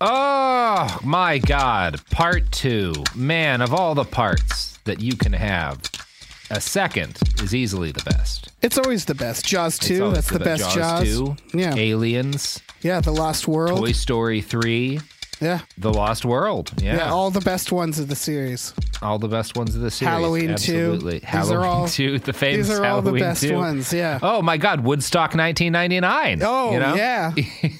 Oh, my God. Part 2. Man, of all the parts that you can have, a second is easily the best. It's always the best. Jaws 2, that's the best Jaws. 2, yeah. Aliens. Yeah, The Lost World. Toy Story 3. Yeah. The Lost World. Yeah. All the best ones of the series. All the best ones of the series. Halloween Absolutely. 2. Halloween 2, the famous These are all Halloween the best 2. ones, yeah. Oh, my God. Woodstock 1999. Oh, you know? yeah.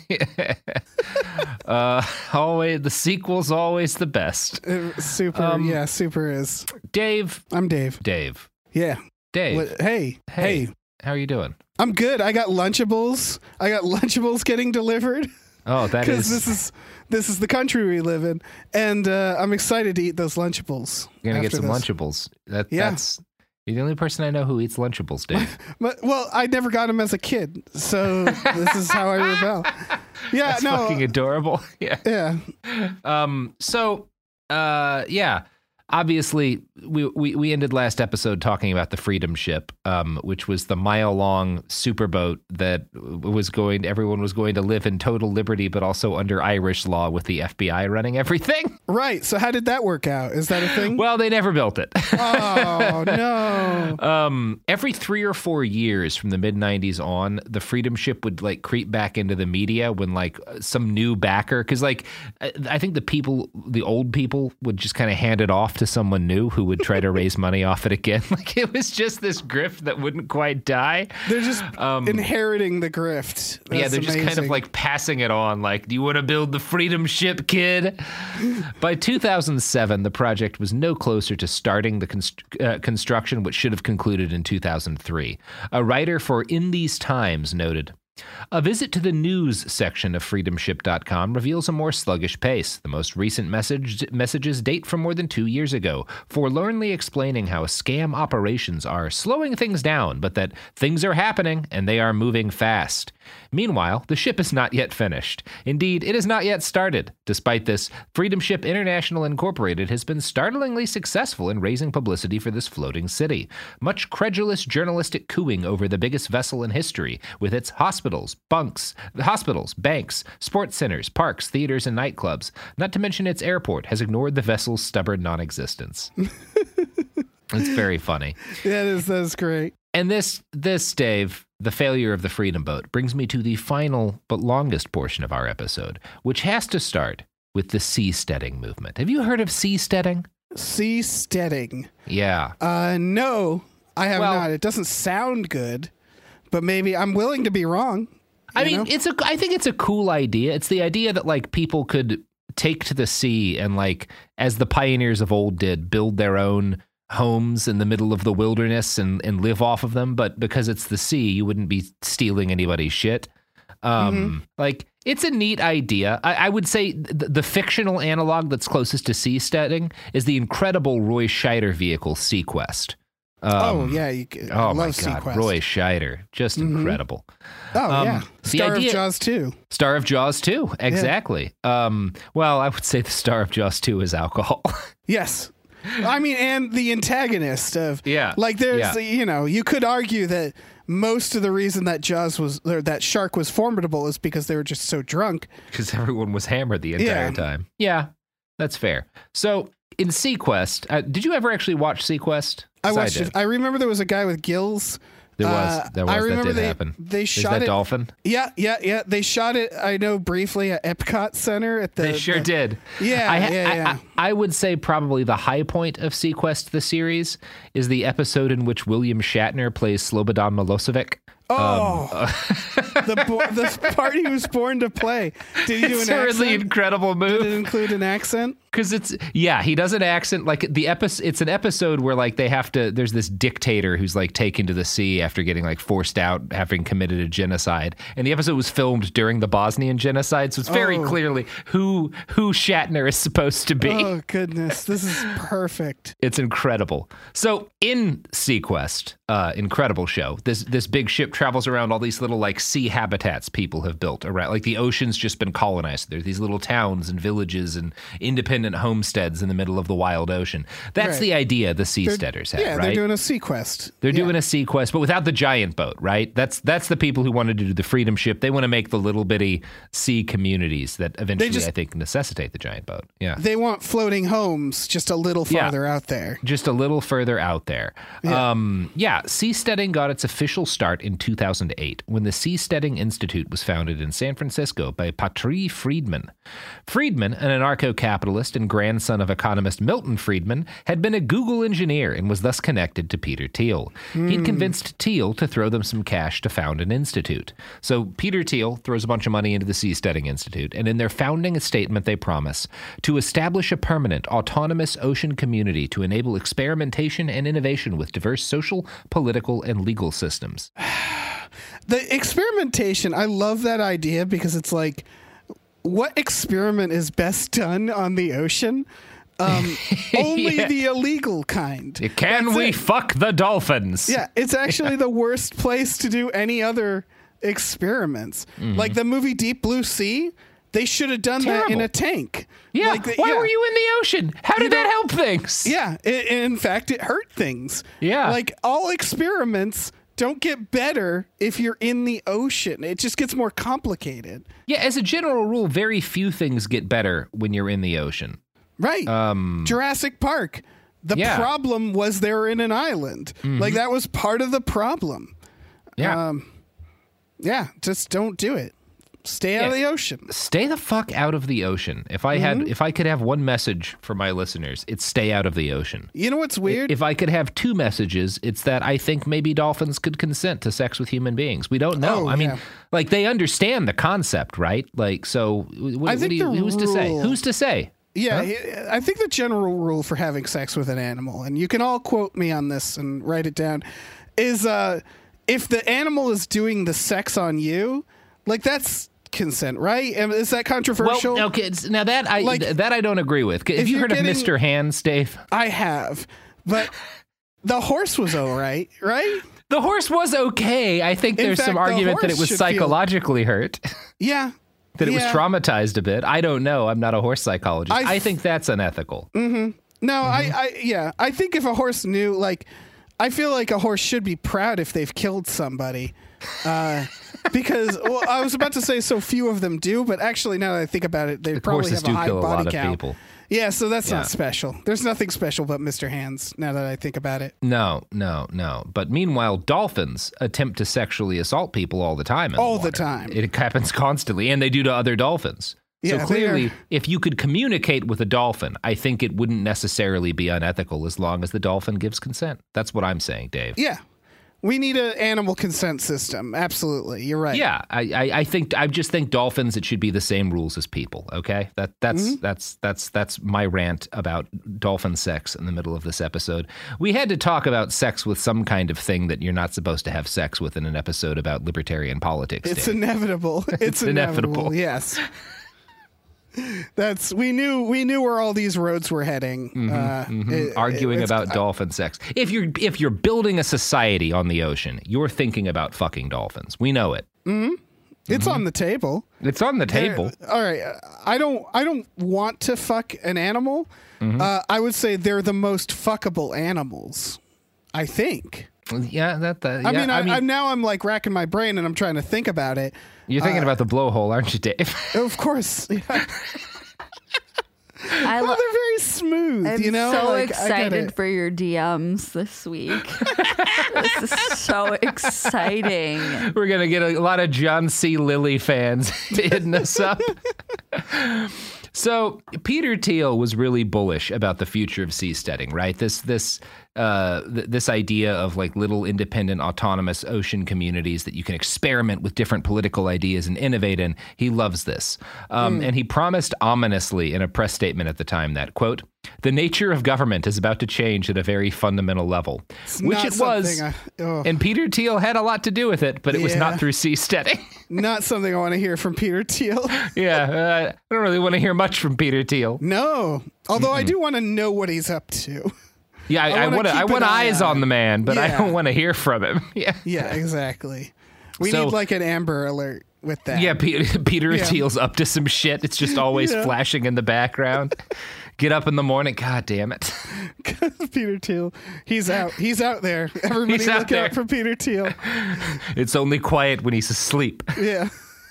Always, the sequel's always the best. Super, super is. Dave. I'm Dave. Dave. Yeah. Dave. Hey. How are you doing? I'm good. I got Lunchables. Getting delivered. Oh, that is... Because this is the country we live in. And I'm excited to eat those Lunchables. You're going to get some Lunchables. That's... You're the only person I know who eats Lunchables, Dave. Well, I never got them as a kid, so this is how I rebel. Yeah, That's fucking adorable. Yeah. Yeah. Obviously, we ended last episode talking about the Freedom Ship, which was the mile-long superboat that everyone was going to live in total liberty, but also under Irish law with the FBI running everything. Right. So how did that work out? Is that a thing? Well, they never built it. Oh, no. Every 3 or 4 years from the mid-90s on, the Freedom Ship would creep back into the media when some new backer, because I think the old people would just kind of hand it off to someone new who would try to raise money off it again. It was just this grift that wouldn't quite die. They're just inheriting the grift. That's they're amazing. just kind of passing it on. Do you want to build the Freedom Ship, kid? By 2007, the project was no closer to starting the construction, which should have concluded in 2003. A writer for In These Times noted, "A visit to the news section of freedomship.com reveals a more sluggish pace. The most recent messages date from more than 2 years ago, forlornly explaining how scam operations are slowing things down, but that things are happening and they are moving fast. Meanwhile, the ship is not yet finished. Indeed, it has not yet started. Despite this, Freedom Ship International Incorporated has been startlingly successful in raising publicity for this floating city. Much credulous journalistic cooing over the biggest vessel in history, with its hospitals, banks, sports centers, parks, theaters, and nightclubs, not to mention its airport, has ignored the vessel's stubborn non-existence." It's very funny. Yeah, that is great. And this, Dave, the failure of the Freedom Boat, brings me to the final but longest portion of our episode, which has to start with the seasteading movement. Have you heard of seasteading? Seasteading? Yeah. No, I have not. It doesn't sound good, but maybe I'm willing to be wrong. I think it's a cool idea. It's the idea that people could take to the sea and as the pioneers of old did, build their own homes in the middle of the wilderness and live off of them. But because it's the sea, you wouldn't be stealing anybody's shit. It's a neat idea. I would say the fictional analog that's closest to seasteading is the incredible Roy Scheider vehicle, SeaQuest. Oh my God, SeaQuest. Roy Scheider, just incredible. Oh yeah, Star of Jaws 2. Star of Jaws 2, exactly. Yeah. I would say the Star of Jaws 2 is alcohol. Yes. And the antagonist of you could argue that most of the reason that that shark was formidable is because they were just so drunk. Because everyone was hammered the entire time. Yeah, that's fair. So in SeaQuest, did you ever actually watch SeaQuest? I watched it. I remember there was a guy with gills. There was. I remember that did happen. They shot Is that it. Dolphin? Yeah. They shot it. I know briefly at Epcot Center They sure did. Yeah. I would say probably the high point of SeaQuest, the series, is the episode in which William Shatner plays Slobodan Milosevic. The part he was born to play. Did he do an accent? It's a really incredible move. Did it include an accent? Because he does an accent. It's an episode where there's this dictator who's taken to the sea after getting forced out, having committed a genocide. And the episode was filmed during the Bosnian genocide, so it's very clearly who Shatner is supposed to be. Oh goodness, this is perfect. It's incredible. So in SeaQuest, incredible show. This big ship travels around all these little like sea habitats people have built around, like the ocean's just been colonized. There's these little towns and villages and independent homesteads in the middle of the wild ocean. That's the idea the seasteaders have, right? They're doing a sea quest. They're doing a sea quest, but without the giant boat, right? That's the people who wanted to do the Freedom Ship. They want to make the little bitty sea communities that eventually, I think, necessitate the giant boat. Yeah. They want floating homes just a little farther out there. Just a little further out there. Seasteading got its official start in 2008 when the Seasteading Institute was founded in San Francisco by Patrice Friedman. Friedman, an anarcho-capitalist and grandson of economist Milton Friedman, had been a Google engineer and was thus connected to Peter Thiel. He'd convinced Thiel to throw them some cash to found an institute. So Peter Thiel throws a bunch of money into the Seasteading Institute, and in their founding statement they promise to establish a permanent, autonomous ocean community to enable experimentation and innovation with diverse social, political, and legal systems. The experimentation, I love that idea because it's like, what experiment is best done on the ocean? Only the illegal kind. Can we fuck the dolphins? Yeah, it's actually the worst place to do any other experiments. Like the movie Deep Blue Sea, they should have done that in a tank. Yeah, why were you in the ocean? How did that help things? Yeah, in fact, it hurt things. Yeah. Like all experiments don't get better if you're in the ocean. It just gets more complicated. Yeah, as a general rule, very few things get better when you're in the ocean. Right. Jurassic Park. The problem was they were in an island. Like that was part of the problem. Yeah. Just don't do it. Stay out of the ocean. Stay the fuck out of the ocean. If I could have one message for my listeners, it's stay out of the ocean. You know what's weird? If I could have two messages, it's that I think maybe dolphins could consent to sex with human beings. We don't know. I mean, like they understand the concept, right? Like, so who's to say? Who's to say? Yeah, I think the general rule for having sex with an animal, and you can all quote me on this and write it down, is if the animal is doing the sex on you, like that's consent, right? Is that controversial? Well, okay, now that I don't agree with. Have you heard of Mr. Hands, Dave? I have, but the horse was all right, right? The horse was okay. I think there's some argument that it was psychologically hurt. Yeah. That it was traumatized a bit. I don't know. I'm not a horse psychologist. I think that's unethical. No, I think if a horse knew, like, I feel like a horse should be proud if they've killed somebody. Because, well, I was about to say so few of them do, but actually now that I think about it, they probably have a high body count. People. Yeah, so that's not special. There's nothing special about Mr. Hands, now that I think about it. No. But meanwhile, dolphins attempt to sexually assault people all the time. All the time. It happens constantly, and they do to other dolphins. Yeah, so clearly, if you could communicate with a dolphin, I think it wouldn't necessarily be unethical as long as the dolphin gives consent. That's what I'm saying, Dave. Yeah. We need an animal consent system. Absolutely. You're right. Yeah. I just think dolphins, it should be the same rules as people. Okay. That's my rant about dolphin sex in the middle of this episode. We had to talk about sex with some kind of thing that you're not supposed to have sex with in an episode about libertarian politics. It's inevitable. It's inevitable. Yes. We knew where all these roads were heading. Arguing about dolphin sex. If you're building a society on the ocean, you're thinking about fucking dolphins. We know it. It's on the table. It's on the table. All right. I don't want to fuck an animal. I would say they're the most fuckable animals. I think. Yeah, I mean, now I'm like racking my brain and I'm trying to think about it. You're thinking about the blowhole, aren't you, Dave? Of course. Yeah. They're very smooth. I'm so excited for your DMs this week. This is so exciting. We're going to get a lot of John C. Lilly fans hitting us up. So Peter Thiel was really bullish about the future of seasteading, right? This idea of like little independent autonomous ocean communities that you can experiment with different political ideas and innovate in. He loves this. And he promised ominously in a press statement at the time that, quote, the nature of government is about to change at a very fundamental level, which it was. And Peter Thiel had a lot to do with it, but it was not through seasteading. Not something I want to hear from Peter Thiel. I don't really want to hear much from Peter Thiel. No, although I do want to know what he's up to. Yeah, I want eyes on the man, but I don't want to hear from him. Yeah, exactly. We need like an Amber Alert with that. Yeah, Peter Thiel's up to some shit. It's just always flashing in the background. Get up in the morning. God damn it. Peter Thiel. He's out. He's out there. Everybody look out for Peter Thiel. It's only quiet when he's asleep. Yeah.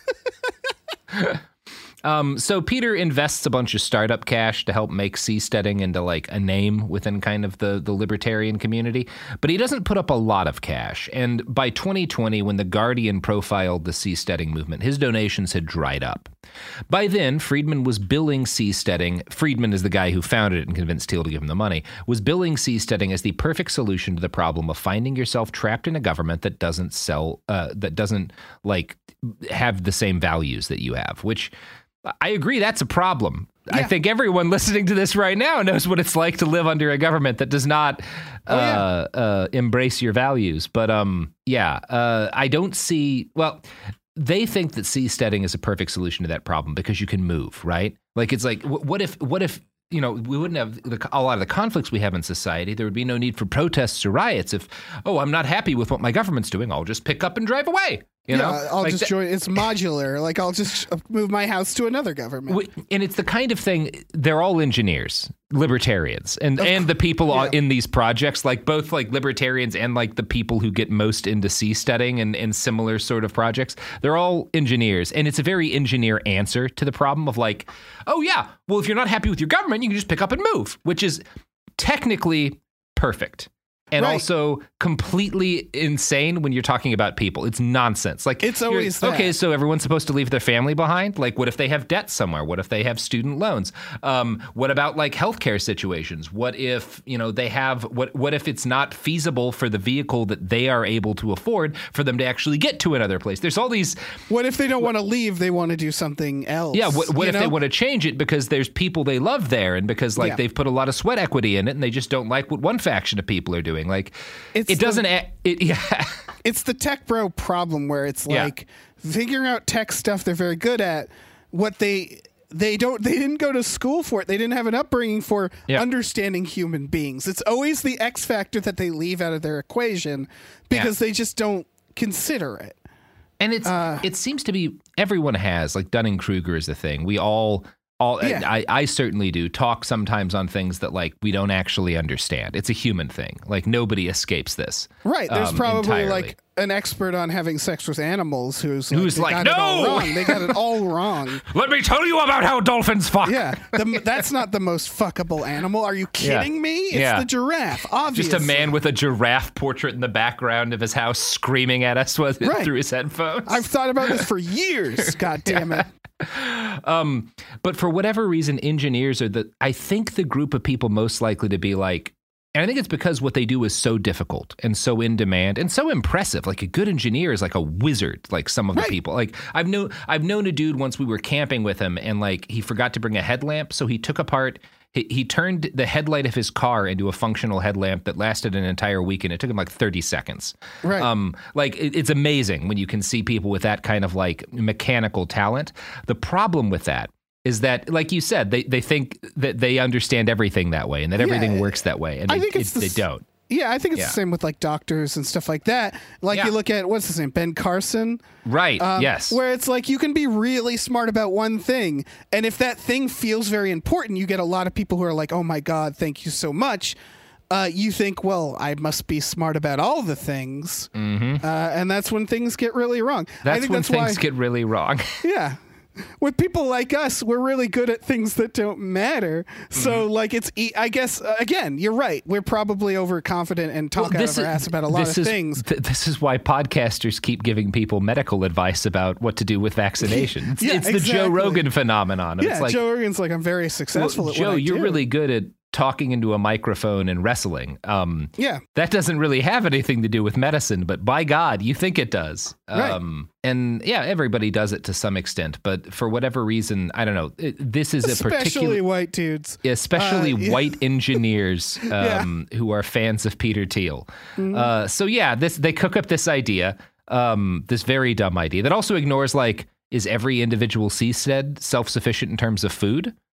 So Peter invests a bunch of startup cash to help make seasteading into like a name within kind of the libertarian community, but he doesn't put up a lot of cash. And by 2020, when The Guardian profiled the seasteading movement, his donations had dried up. By then, Friedman was billing seasteading. Friedman is the guy who founded it and convinced Thiel to give him the money, was billing seasteading as the perfect solution to the problem of finding yourself trapped in a government that doesn't like have the same values that you have, which I agree that's a problem. Yeah. I think everyone listening to this right now knows what it's like to live under a government that does not embrace your values. But I don't see, well, they think that seasteading is a perfect solution to that problem because you can move, right? Like, it's like, what if, you know, we wouldn't have a lot of the conflicts we have in society. There would be no need for protests or riots if, I'm not happy with what my government's doing. I'll just pick up and drive away. You know? I'll like just join. It's modular. Like, I'll just move my house to another government. And it's the kind of thing, they're all engineers, libertarians, and the people in these projects, like both like libertarians and like the people who get most into seasteading and similar sort of projects. They're all engineers. And it's a very engineer answer to the problem of like, if you're not happy with your government, you can just pick up and move, which is technically perfect. And also completely insane when you're talking about people. It's nonsense. Like, it's always that. Okay, so everyone's supposed to leave their family behind? Like, what if they have debt somewhere? What if they have student loans? What about like healthcare situations? What if, they have, what if it's not feasible for the vehicle that they are able to afford for them to actually get to another place? There's all these. What if they don't want to leave? They want to do something else. Yeah. What if they want to change it because there's people they love there and because they've put a lot of sweat equity in it and they just don't like what one faction of people are doing? Like, it's the tech bro problem where it's like figuring out tech stuff they're very good at. What they didn't go to school for it. They didn't have an upbringing for understanding human beings. It's always the X factor that they leave out of their equation because they just don't consider it. And it seems to be everyone has, like, Dunning-Kruger is the thing. We all I certainly do talk sometimes on things that like we don't actually understand. It's a human thing. Like, nobody escapes this. Right. There's probably entirely. Like an expert on having sex with animals who's like no, they got it all wrong. Let me tell you about how dolphins fuck. Yeah, that's not the most fuckable animal. Are you kidding me? It's the giraffe. Obviously, just a man with a giraffe portrait in the background of his house screaming at us through his headphones. I've thought about this for years. God damn it. But for whatever reason, engineers are I think the group of people most likely to be like, and I think it's because what they do is so difficult and so in demand and so impressive. Like, a good engineer is like a wizard, like some of the people. Like, I've known a dude once, we were camping with him and like he forgot to bring a headlamp. So he took apart, he turned the headlight of his car into a functional headlamp that lasted an entire week, and it took him like 30 seconds. Right. Like, it's amazing when you can see people with that kind of like mechanical talent. The problem with that is that, like you said, they think that they understand everything that way and that everything works that way, and they don't. Yeah, I think it's the same with like doctors and stuff like that. Like, you look at, what's his name, Ben Carson? Right, yes. Where it's like you can be really smart about one thing, and if that thing feels very important, you get a lot of people who are like, oh my God, thank you so much. You think, well, I must be smart about all the things. Mm-hmm. And that's when things get really wrong. That's when things get really wrong. Yeah. With people like us, we're really good at things that don't matter. So, like, I guess, again, you're right. We're probably overconfident and talk out of our ass about a lot of things. This is why podcasters keep giving people medical advice about what to do with vaccinations. It's the Joe Rogan phenomenon. Yeah, it's like, Joe Rogan's like, I'm very successful at Joe, what I you're do. really good at talking into a microphone and wrestling. That doesn't really have anything to do with medicine, but by God, you think it does. Right. And everybody does it to some extent, but for whatever reason, I don't know. This is especially white dudes, especially white engineers who are fans of Peter Thiel. Mm-hmm. They cook up this idea, this very dumb idea that also ignores, like, is every individual seastead self-sufficient in terms of food?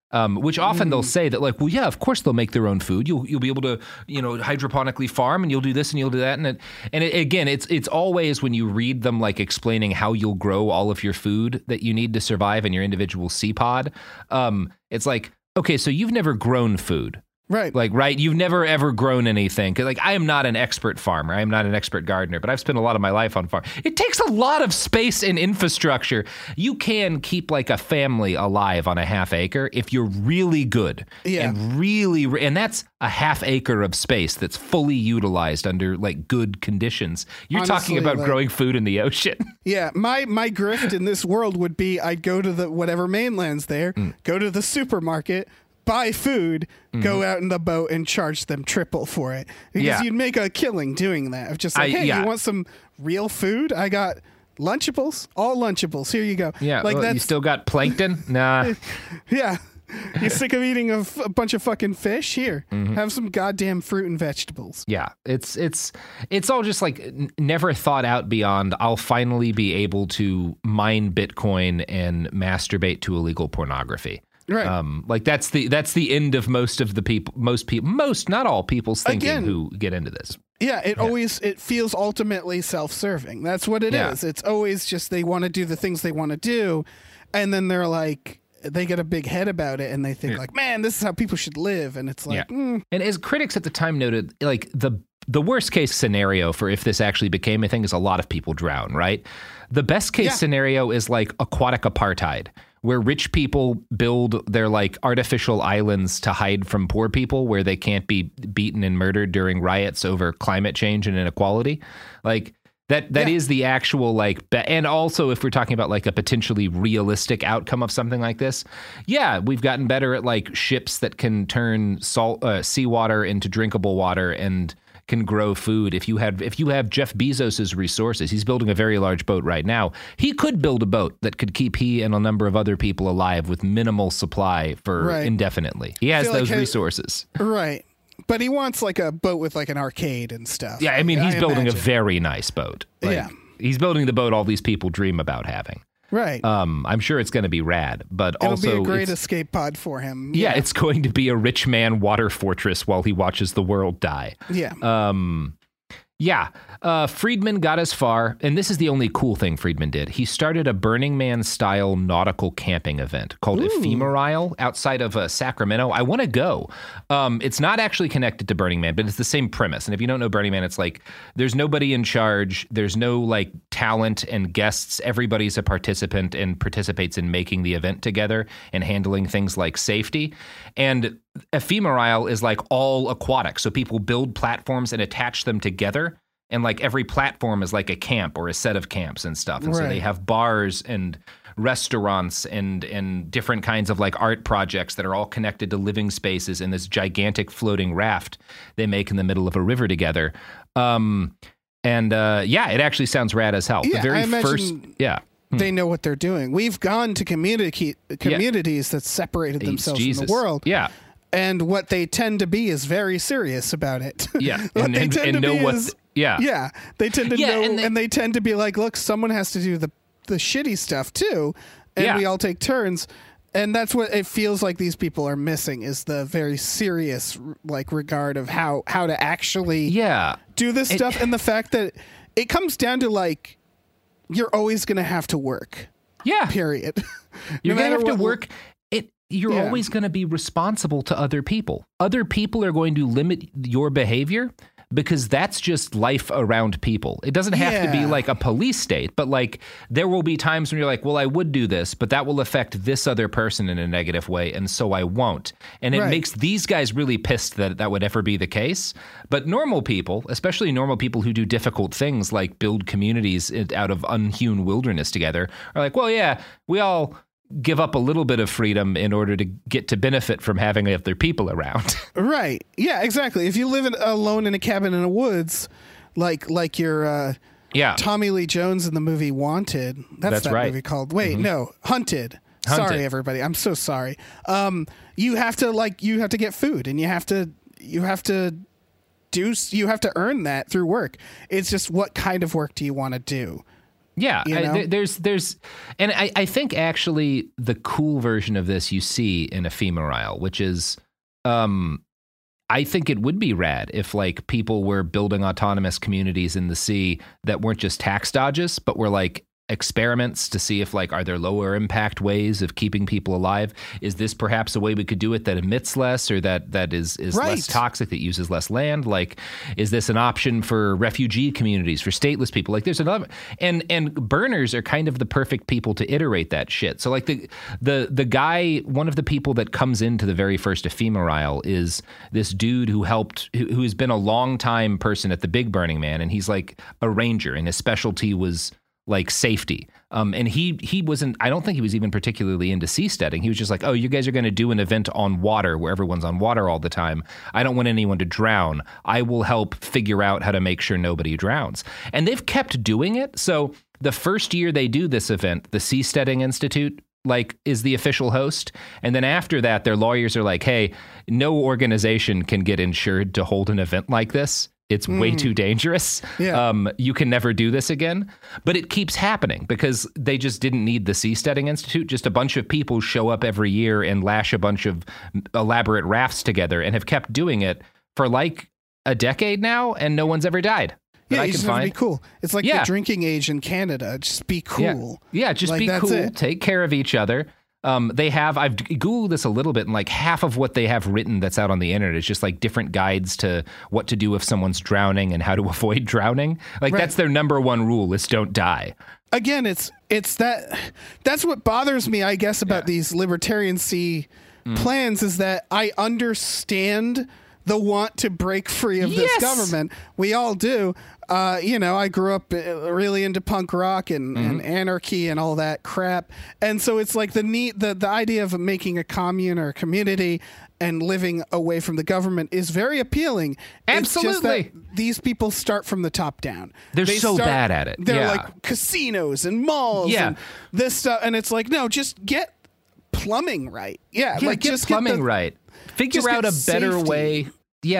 Which often they'll say that, like, well, yeah, of course they'll make their own food. You'll be able to, hydroponically farm, and you'll do this and you'll do that. Again, it's always when you read them, like, explaining how you'll grow all of your food that you need to survive in your individual sea pod. It's like, okay, so you've never grown food. Right. Like, right. You've never, ever grown anything. 'Cause, like, I am not an expert farmer. I am not an expert gardener, but I've spent a lot of my life on farm. It takes a lot of space and infrastructure. You can keep, like, a family alive on a half acre if you're really good. Yeah. And that's a half acre of space that's fully utilized under, like, good conditions. You're Honestly, talking about growing food in the ocean. Yeah. My grift in this world would be I'd go to the whatever mainland's there, go to the supermarket, buy food, go out in the boat and charge them triple for it. Because you'd make a killing doing that. Of just like, hey, you want some real food? I got Lunchables, all Lunchables. Here you go. Yeah, like you still got plankton? Nah. Yeah. You sick of eating a bunch of fucking fish? Here, have some goddamn fruit and vegetables. Yeah, it's all just like never thought out beyond I'll finally be able to mine Bitcoin and masturbate to illegal pornography. Right. Like that's the end of most not all people's thinking who get into this. Yeah, it feels ultimately self-serving. That's what it is. It's always just they want to do the things they want to do, and then they're like they get a big head about it and they think like, man, this is how people should live, and it's like And as critics at the time noted, like the worst case scenario for if this actually became a thing is a lot of people drown, right? The best case scenario is like aquatic apartheid, where rich people build their like artificial islands to hide from poor people where they can't be beaten and murdered during riots over climate change and inequality. Like that is the actual like, and also if we're talking about like a potentially realistic outcome of something like this, we've gotten better at like ships that can turn seawater into drinkable water and can grow food. If you have Jeff Bezos's resources, he's building a very large boat right now. He could build a boat that could keep he and a number of other people alive with minimal supply for indefinitely. He has those resources. Right. But he wants like a boat with like an arcade and stuff. Yeah, I mean, he's building a very nice boat. Like, he's building the boat all these people dream about having. Right. I'm sure it's going to be rad, but it'll also be a great escape pod for him. Yeah, it's going to be a rich man water fortress while he watches the world die. Yeah. Friedman got as far, and this is the only cool thing Friedman did. He started a Burning Man-style nautical camping event called Ephemerisle outside of Sacramento. I want to go. It's not actually connected to Burning Man, but it's the same premise. And if you don't know Burning Man, it's like there's nobody in charge. There's no like talent and guests. Everybody's a participant and participates in making the event together and handling things like safety. And Ephemerisle is like all aquatic. So people build platforms and attach them together. And like every platform is like a camp or a set of camps and stuff. And so they have bars and restaurants and different kinds of like art projects that are all connected to living spaces in this gigantic floating raft they make in the middle of a river together. It actually sounds rad as hell. Yeah, the very I imagine first, they know what they're doing. We've gone to communities that separated themselves from the world. Yeah. And what they tend to be is very serious about it. Yeah. They tend to tend to know, and they tend to be like, look, someone has to do the shitty stuff too, and we all take turns. And that's what it feels like these people are missing is the very serious like regard of how to actually do this stuff, and the fact that it comes down to like you're always going to have to work. Yeah. Period. You're going to have to work. You're always going to be responsible to other people. Other people are going to limit your behavior because that's just life around people. It doesn't have to be like a police state, but like there will be times when you're like, well, I would do this, but that will affect this other person in a negative way, and so I won't. And it makes these guys really pissed that that would ever be the case. But normal people, especially normal people who do difficult things like build communities out of unhewn wilderness together, are like, well, yeah, we all give up a little bit of freedom in order to get to benefit from having other people around. Right. Yeah, exactly. If you live alone in a cabin in the woods, like your Tommy Lee Jones in the movie Wanted. That's that movie called. Wait, no, Hunted. Sorry, everybody. I'm so sorry. You have to get food, and you have to earn that through work. It's just what kind of work do you want to do? Yeah, You know? and I think actually the cool version of this you see in Ephemerisle, which is, I think it would be rad if like people were building autonomous communities in the sea that weren't just tax dodges, but were like experiments to see if like, are there lower impact ways of keeping people alive? Is this perhaps a way we could do it that emits less or that is Right. less toxic, that uses less land? Like, is this an option for refugee communities, for stateless people? Like there's another, and burners are kind of the perfect people to iterate that shit. So like the guy, one of the people that comes into the very first Ephemerisle is this dude who has been a long time person at the Big Burning Man. And he's like a ranger and his specialty was like safety. And he wasn't, I don't think he was even particularly into seasteading. He was just like, oh, you guys are going to do an event on water where everyone's on water all the time. I don't want anyone to drown. I will help figure out how to make sure nobody drowns. And they've kept doing it. So the first year they do this event, the Seasteading Institute like is the official host. And then after that, their lawyers are like, hey, no organization can get insured to hold an event like this. It's way too dangerous. Yeah. You can never do this again. But it keeps happening because they just didn't need the Seasteading Institute. Just a bunch of people show up every year and lash a bunch of elaborate rafts together and have kept doing it for like a decade now, and no one's ever died. Yeah, you just have to be cool. It's like the drinking age in Canada. Just be cool. Yeah, just like, be that's cool. it. Take care of each other. I've Googled this a little bit, and like half of what they have written that's out on the internet is just like different guides to what to do if someone's drowning and how to avoid drowning. Like that's their number one rule is don't die. Again, it's that's what bothers me, I guess, about these libertarian sea plans is that I understand the want to break free of this government. We all do. I grew up really into punk rock and anarchy and all that crap. And so it's like the idea of making a commune or a community and living away from the government is very appealing. Absolutely. It's just that these people start from the top down. They so bad at it. They're like casinos and malls and this stuff. And it's like, no, just get plumbing right. Yeah. Like get just plumbing right. Figure out a better safety. way.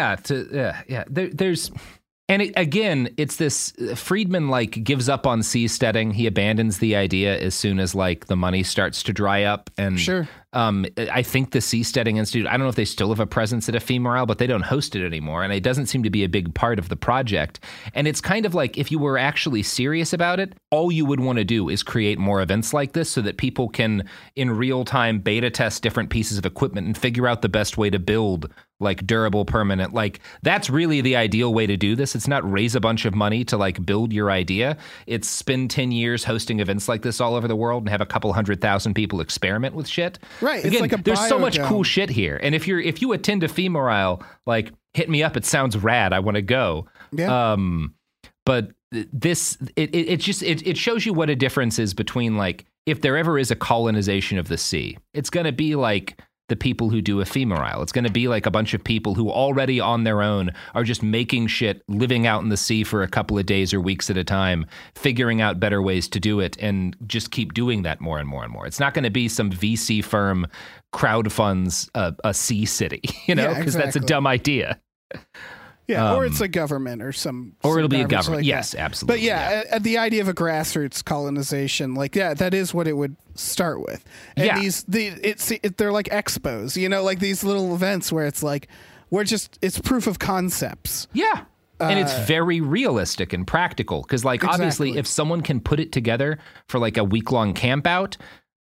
There's and it's this Friedman like gives up on seasteading. He abandons the idea as soon as like the money starts to dry up. And sure. I think the Seasteading Institute, I don't know if they still have a presence at Ephemerisle, but they don't host it anymore. And it doesn't seem to be a big part of the project. And it's kind of like if you were actually serious about it, all you would want to do is create more events like this so that people can in real time beta test different pieces of equipment and figure out the best way to build like durable, permanent, like that's really the ideal way to do this. It's not raise a bunch of money to like build your idea. It's spend 10 years hosting events like this all over the world and have a couple 100,000 people experiment with shit. Right. Again, it's like there's so much biodome. cool shit here. And if you attend Ephemerisle, like hit me up. It sounds rad. I want to go. Yeah. But this, it shows you what a difference is between like, if there ever is a colonization of the sea, it's going to be like the people who do Ephemerisle. It's going to be like a bunch of people who already on their own are just making shit, living out in the sea for a couple of days or weeks at a time, figuring out better ways to do it, and just keep doing that more and more and more. It's not going to be some VC firm crowdfunds a sea city, because that's a dumb idea. Yeah, or it's a government or or it'll be a garbage government. like Yes, that. absolutely. But the idea of a grassroots colonization, like that is what it would start with. And they're like expos, like these little events where it's like it's proof of concepts. Yeah. And it's very realistic and practical because, like, obviously, if someone can put it together for like a week-long camp out,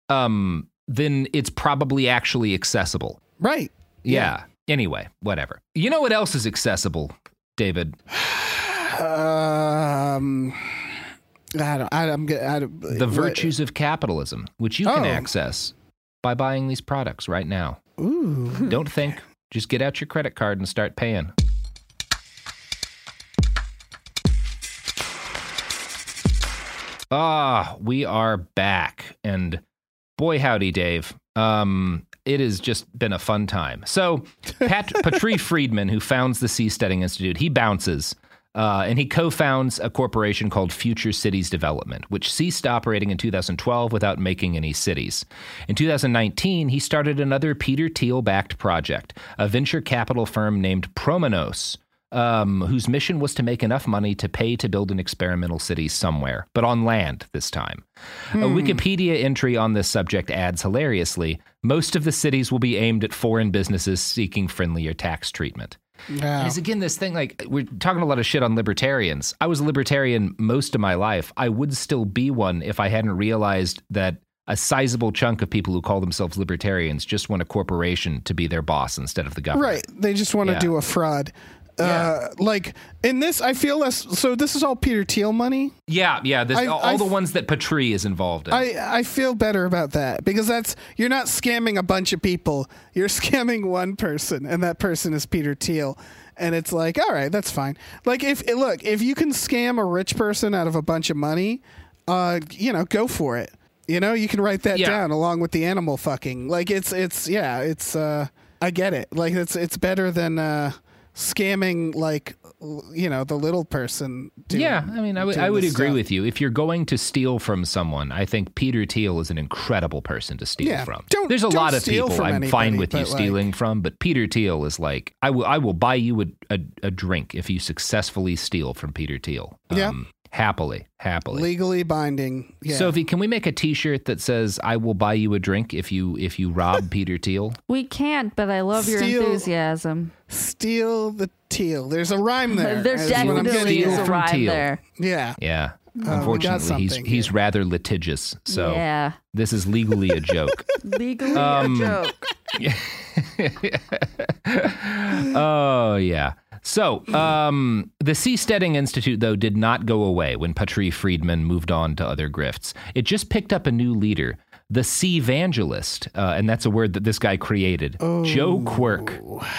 then it's probably actually accessible. Right. Yeah. Anyway, whatever. You know what else is accessible, David? The virtues of capitalism, which you can access by buying these products right now. Ooh. Don't think. Just get out your credit card and start paying. We are back. And boy, howdy, Dave. It has just been a fun time. So Patrice Friedman, who founds the Seasteading Institute, he bounces. And he co-founds a corporation called Future Cities Development, which ceased operating in 2012 without making any cities. In 2019, he started another Peter Thiel-backed project, a venture capital firm named Promenos, whose mission was to make enough money to pay to build an experimental city somewhere, but on land this time. A Wikipedia entry on this subject adds hilariously, most of the cities will be aimed at foreign businesses seeking friendlier tax treatment. Yeah. And it's again this thing, like, we're talking a lot of shit on libertarians. I was a libertarian most of my life. I would still be one if I hadn't realized that a sizable chunk of people who call themselves libertarians just want a corporation to be their boss instead of the government. Right. They just want to do a fraud. Like in this, I feel less. So this is all Peter Thiel money. Yeah. All the ones that Patry is involved in. I feel better about that because you're not scamming a bunch of people. You're scamming one person, and that person is Peter Thiel. And it's like, all right, that's fine. Like if you can scam a rich person out of a bunch of money, go for it. You can write that down along with the animal fucking. Like it's I get it. Like it's better than scamming, like, the little person. I would agree with you. If you're going to steal from someone, I think Peter Thiel is an incredible person to steal from. There's a lot of people I'm fine with you stealing from, but Peter Thiel is like, I will buy you a drink if you successfully steal from Peter Thiel. Happily. Legally binding. Yeah. Sophie, can we make a t-shirt that says, I will buy you a drink if you rob Peter Thiel? We can't, but I love your enthusiasm. Steal the teal. There's a rhyme there. There definitely is a rhyme there. Yeah. Yeah. Unfortunately, he's rather litigious. So this is legally a joke. Legally a joke. Oh, yeah. So, the Seasteading Institute, though, did not go away when Patry Friedman moved on to other grifts. It just picked up a new leader, the Seavangelist, and that's a word that this guy created, Joe Quirk.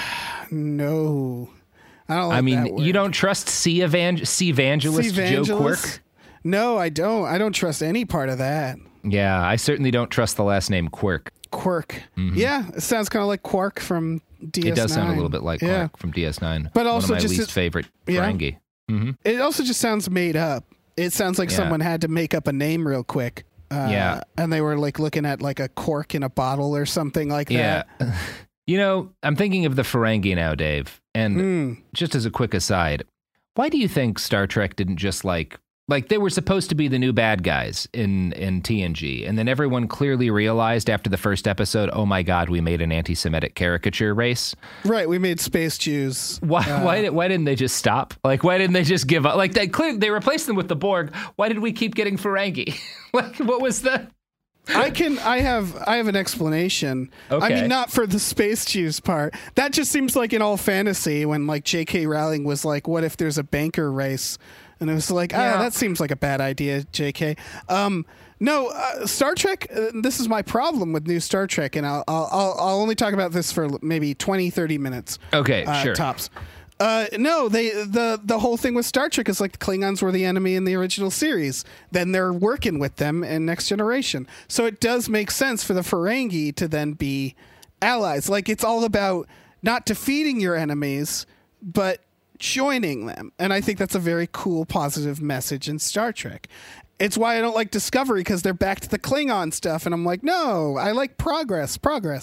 No. I don't like that word. You don't trust Seavangelist Joe Quirk? No, I don't. I don't trust any part of that. Yeah, I certainly don't trust the last name Quirk. Quirk. Mm-hmm. Yeah, it sounds kind of like Quark from DS9. It does sound a little bit like Quark from DS9. But also one of my least favorite Ferengi. Mm-hmm. It also just sounds made up. It sounds like someone had to make up a name real quick. And they were like looking at like a cork in a bottle or something like that. I'm thinking of the Ferengi now, Dave. And just as a quick aside, why do you think Star Trek didn't just like they were supposed to be the new bad guys in TNG, and then everyone clearly realized after the first episode, oh my God, we made an anti-Semitic caricature race. Right, we made space Jews. Why didn't they just stop? Like, why didn't they just give up? Like, they replaced them with the Borg. Why did we keep getting Ferengi? Like, what was the... I have an explanation. Okay. I mean, not for the space Jews part. That just seems like in all fantasy when like J.K. Rowling was like, what if there's a banker race? And it was like, that seems like a bad idea, J.K. No, Star Trek, this is my problem with new Star Trek, and I'll only talk about this for maybe 20, 30 minutes. Okay, sure. Tops. No, the whole thing with Star Trek is like the Klingons were the enemy in the original series. Then they're working with them in Next Generation. So it does make sense for the Ferengi to then be allies. Like, it's all about not defeating your enemies, but joining them. And I think that's a very cool, positive message in Star Trek. It's why I don't like Discovery, because they're back to the Klingon stuff. And I'm like, no, I like progress.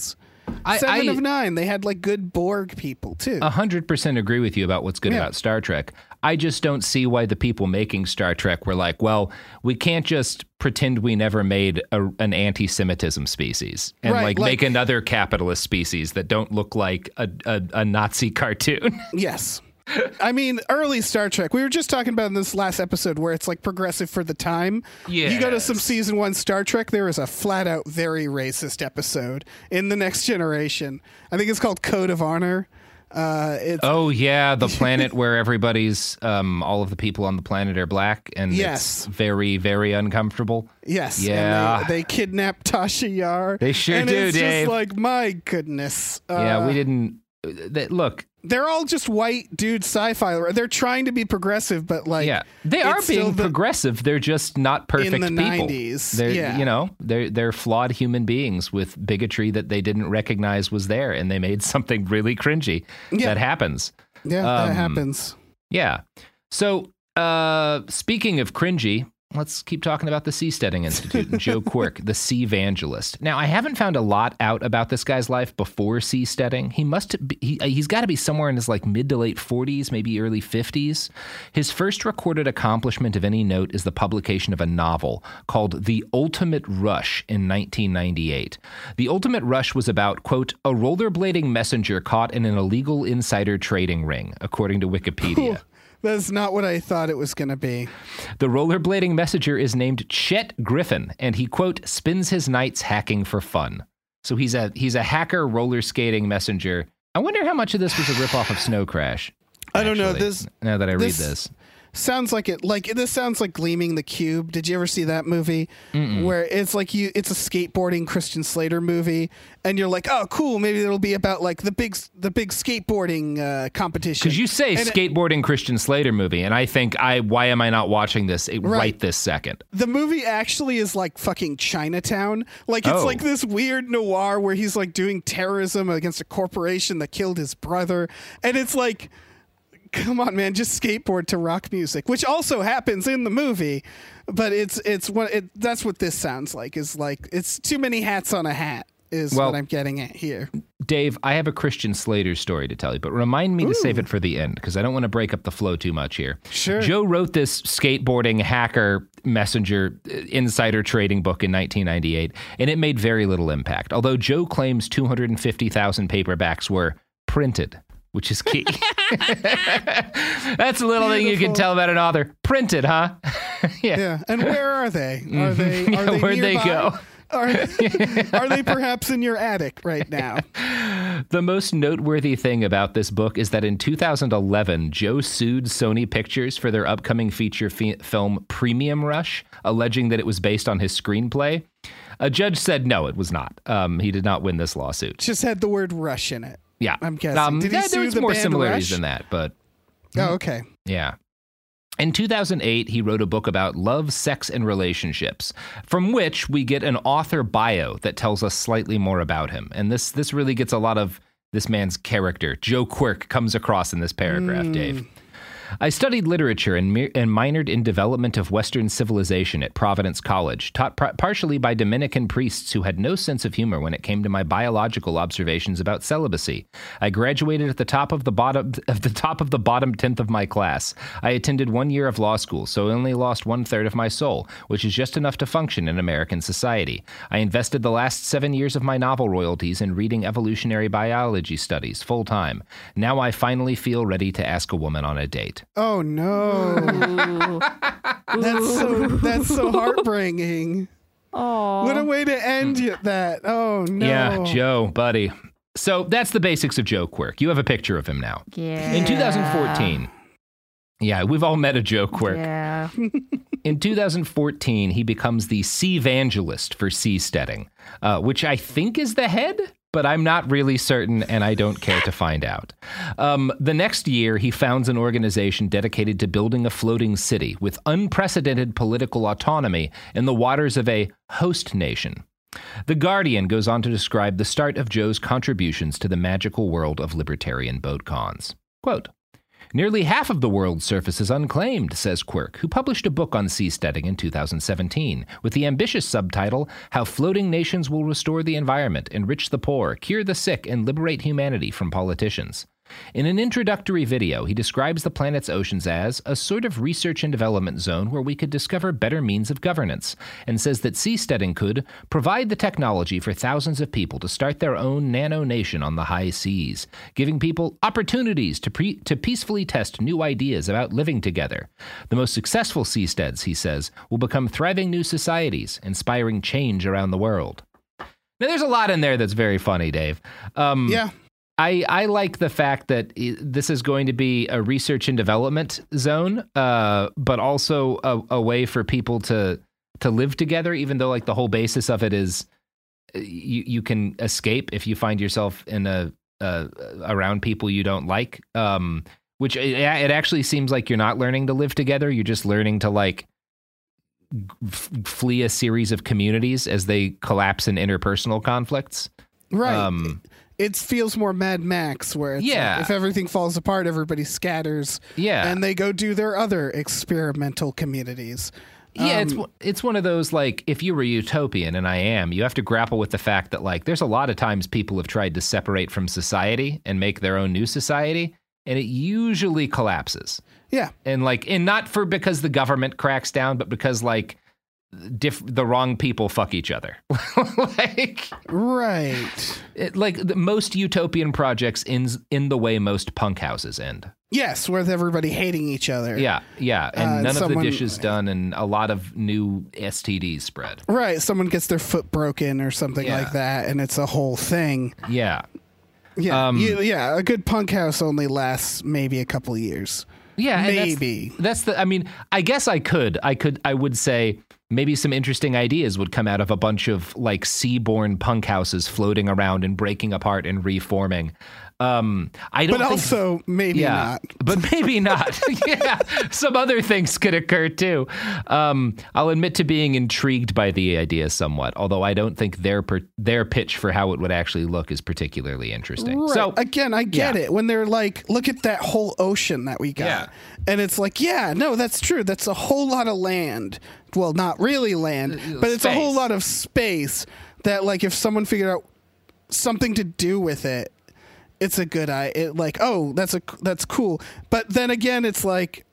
7 of 9, they had like good Borg people too. 100% agree with you about what's good about Star Trek. I just don't see why the people making Star Trek were like, well, we can't just pretend we never made an anti-Semitism species and make another capitalist species that don't look like a Nazi cartoon. Yes. I mean, early Star Trek, we were just talking about in this last episode where it's like progressive for the time. Yes. You go to some season 1 Star Trek, there is a flat out very racist episode in The Next Generation. I think it's called Code of Honor. The planet where everybody's all of the people on the planet are black, and it's very, very uncomfortable. Yes. Yeah. And they kidnap Tasha Yar. They sure and do, it's Dave. Just like, my goodness. We didn't. Look. They're all just white dude sci-fi. They're trying to be progressive, but like... Yeah, they are being progressive. They're just not perfect people. In the 90s. They're flawed human beings with bigotry that they didn't recognize was there, and they made something really cringy. Yeah. That happens. Yeah, that happens. Yeah. So, speaking of cringy, let's keep talking about the Seasteading Institute and Joe Quirk, the Seavangelist. Now, I haven't found a lot out about this guy's life before seasteading. He's got to be somewhere in his like mid to late 40s, maybe early 50s. His first recorded accomplishment of any note is the publication of a novel called The Ultimate Rush in 1998. The Ultimate Rush was about, quote, a rollerblading messenger caught in an illegal insider trading ring, according to Wikipedia. That's not what I thought it was going to be. The rollerblading messenger is named Chet Griffin, and he, quote, spends his nights hacking for fun. So he's a hacker roller skating messenger. I wonder how much of this was a ripoff of Snow Crash. I don't know. This now that I read this. Sounds like it. Like this sounds like Gleaming the Cube. Did you ever see that movie? Where it's like it's a skateboarding Christian Slater movie, and you're like, oh, cool. Maybe it'll be about like the big skateboarding competition. Because you say skateboarding Christian Slater movie, and I think why am I not watching this right this second? The movie actually is like fucking Chinatown. Like it's like this weird noir where he's like doing terrorism against a corporation that killed his brother, and it's like, come on, man, just skateboard to rock music, which also happens in the movie, but that's what this sounds like. Is like it's too many hats on a hat is what I'm getting at here. Dave, I have a Christian Slater story to tell you, but remind me to save it for the end because I don't want to break up the flow too much here. Sure. Joe wrote this skateboarding hacker messenger insider trading book in 1998, and it made very little impact, although Joe claims 250,000 paperbacks were printed, which is key. That's a little thing you can tell about an author. Printed, huh? Yeah. And where are they? Are they where'd nearby? they go? Are they perhaps in your attic right now? The most noteworthy thing about this book is that in 2011, Joe sued Sony Pictures for their upcoming feature film Premium Rush, alleging that it was based on his screenplay. A judge said no, it was not. He did not win this lawsuit. Just had the word Rush in it. Yeah. I'm guessing. Did he sue there's the more band similarities Rush? than that, but... Oh, okay. Yeah. In 2008, he wrote a book about love, sex, and relationships, from which we get an author bio that tells us slightly more about him. And this really gets a lot of this man's character. Joe Quirk comes across in this paragraph, Dave. I studied literature and minored in development of Western civilization at Providence College, taught partially by Dominican priests who had no sense of humor when it came to my biological observations about celibacy. I graduated at the top of the bottom tenth of my class. I attended 1 year of law school, so I only lost 1/3 of my soul, which is just enough to function in American society. I invested the last 7 years of my novel royalties in reading evolutionary biology studies full time. Now I finally feel ready to ask a woman on a date. Oh no. That's so heartbreaking. Oh. What a way to end that. Oh no. Yeah, Joe, buddy. So that's the basics of Joe Quirk. You have a picture of him now. Yeah. In 2014. Yeah, we've all met a Joe Quirk. Yeah. In 2014, he becomes the Seavangelist for seasteading, which I think is the head, but I'm not really certain, and I don't care to find out. The next year, he founds an organization dedicated to building a floating city with unprecedented political autonomy in the waters of a host nation. The Guardian goes on to describe the start of Joe's contributions to the magical world of libertarian boat cons. Quote, nearly half of the world's surface is unclaimed, says Quirk, who published a book on seasteading in 2017 with the ambitious subtitle, How Floating Nations Will Restore the Environment, Enrich the Poor, Cure the Sick, and Liberate Humanity from Politicians. In an introductory video, he describes the planet's oceans as a sort of research and development zone where we could discover better means of governance, and says that seasteading could provide the technology for thousands of people to start their own nano-nation on the high seas, giving people opportunities to peacefully test new ideas about living together. The most successful seasteads, he says, will become thriving new societies, inspiring change around the world. Now, there's a lot in there that's very funny, Dave. Yeah. I like the fact that this is going to be a research and development zone, but also a way for people to live together, even though like the whole basis of it is you can escape if you find yourself in around people you don't like, which it actually seems like you're not learning to live together. You're just learning to like flee a series of communities as they collapse in interpersonal conflicts. Right. It feels more Mad Max, where it's like, if everything falls apart, everybody scatters. Yeah. And they go do their other experimental communities. Yeah, it's one of those, like, if you were utopian, and I am, you have to grapple with the fact that, like, there's a lot of times people have tried to separate from society and make their own new society, and it usually collapses. Yeah. And, like, and not because the government cracks down, but because, like, the wrong people fuck each other. Like, right. Most utopian projects ends in the way most punk houses end. Yes, with everybody hating each other. Yeah, and none of the dishes done, and a lot of new STDs spread. Right, someone gets their foot broken or something like that, and it's a whole thing. Yeah. Yeah, a good punk house only lasts maybe a couple years. Yeah, maybe. I guess I would say maybe some interesting ideas would come out of a bunch of, like, seaborne punk houses floating around and breaking apart and reforming. But also maybe not. But maybe not. Yeah, some other things could occur too. I'll admit to being intrigued by the idea somewhat, although I don't think their pitch for how it would actually look is particularly interesting. Right. So again, I get it when they're like, look at that whole ocean that we got, and it's like, no, that's true. That's a whole lot of land. Well, not really land, but it's a whole lot of space that, like, if someone figured out something to do with it, it's a good idea. Like, oh, that's cool. But then again, it's like,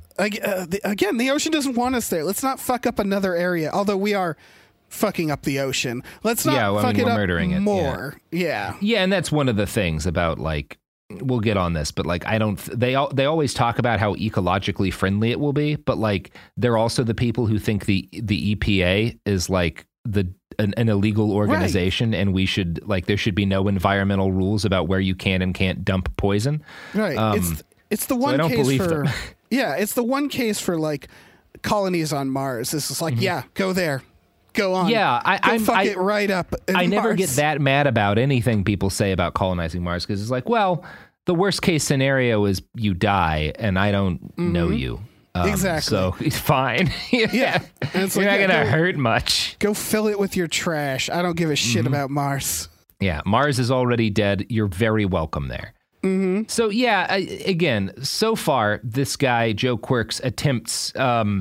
again, the ocean doesn't want us there. Let's not fuck up another area. Although we are fucking up the ocean. Let's not fuck it up more. Yeah. Yeah, and that's one of the things about, like, we'll get on this, but, like, they always talk about how ecologically friendly it will be, but, like, they're also the people who think the EPA is, like, an illegal organization, and we should, like, there should be no environmental rules about where you can and can't dump poison. Right. It's the one case for it's the one case for, like, colonies on Mars. This is like, go there. Go on. Yeah, I fuck it right up. I never get that mad about anything people say about colonizing Mars, because it's like, well, the worst case scenario is you die and I don't know you. Exactly. So it's fine. Yeah. And it's You're like, not going to hurt much. Go fill it with your trash. I don't give a shit about Mars. Yeah. Mars is already dead. You're very welcome there. Mm-hmm. So, yeah, again, so far, this guy, Joe Quirk's attempts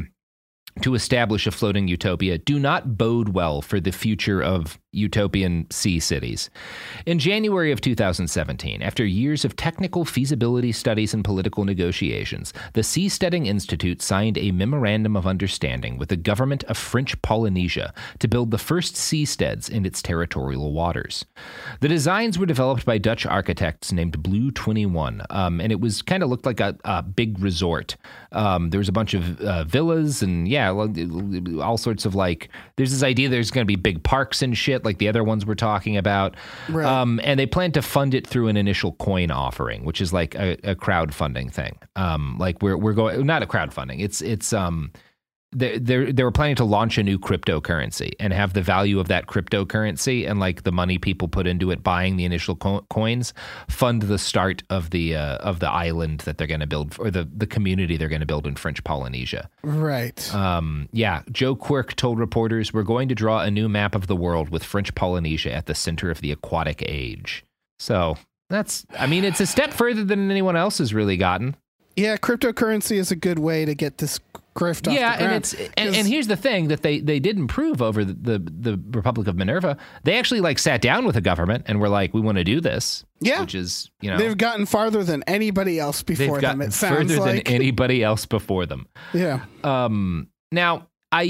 to establish a floating utopia do not bode well for the future of utopian sea cities. In January of 2017, after years of technical feasibility studies and political negotiations, the Seasteading Institute signed a memorandum of understanding with the government of French Polynesia to build the first seasteads in its territorial waters. The designs were developed by Dutch architects named Blue 21, and it was kind of looked like a big resort. There was a bunch of villas and, all sorts of, like, there's this idea there's going to be big parks and shit, like the other ones we're talking about. Right. And they plan to fund it through an initial coin offering, which is like a crowdfunding thing. Like we're going, not a crowdfunding. It's they were planning to launch a new cryptocurrency and have the value of that cryptocurrency and, like, the money people put into it buying the initial coins fund the start of the island that they're going to build, or the community they're going to build in French Polynesia. Right. Joe Quirk told reporters, "We're going to draw a new map of the world with French Polynesia at the center of the aquatic age." So it's a step further than anyone else has really gotten. Yeah, cryptocurrency is a good way to get this grift off the ground. And here's the thing that they did improve over the Republic of Minerva. They actually, like, sat down with the government and were like, we want to do this. Yeah. Which is, they've gotten farther than anybody else before them, it sounds further like. than anybody else before them. Yeah. Now,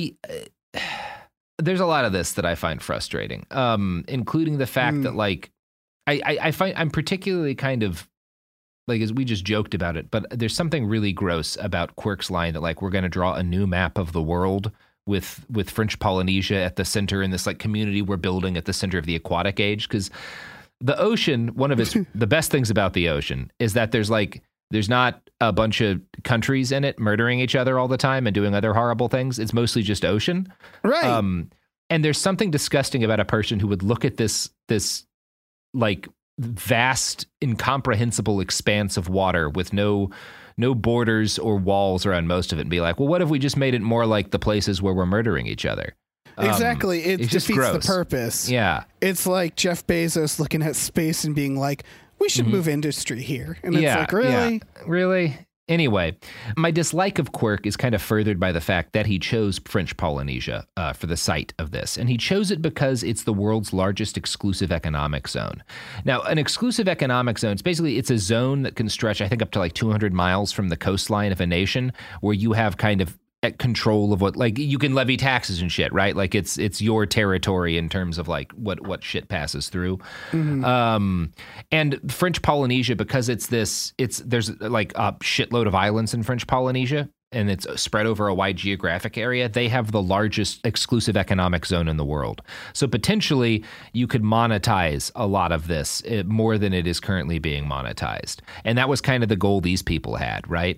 there's a lot of this that I find frustrating, including the fact that, like, I find I'm particularly kind of, like, as we just joked about it, but there's something really gross about Quirk's line that, like, we're going to draw a new map of the world with French Polynesia at the center in this, like, community we're building at the center of the aquatic age. Because the ocean, one of the best things about the ocean is that there's not a bunch of countries in it murdering each other all the time and doing other horrible things. It's mostly just ocean. Right. And there's something disgusting about a person who would look at this like, vast, incomprehensible expanse of water with no borders or walls around most of it and be like, well, what if we just made it more like the places where we're murdering each other? Exactly. It defeats the purpose. Yeah. It's like Jeff Bezos looking at space and being like, we should move industry here. And it's like, really? Yeah. Really? Anyway, my dislike of Quirk is kind of furthered by the fact that he chose French Polynesia for the site of this. And he chose it because it's the world's largest exclusive economic zone. Now, an exclusive economic zone, it's a zone that can stretch, I think, up to like 200 miles from the coastline of a nation, where you have kind of at control of what, like, you can levy taxes and shit, right? Like it's your territory in terms of like what shit passes through. And French Polynesia, because there's like a shitload of islands in French Polynesia, and it's spread over a wide geographic area, they have the largest exclusive economic zone in the world. So potentially you could monetize a lot of this more than it is currently being monetized. And that was kind of the goal these people had, right?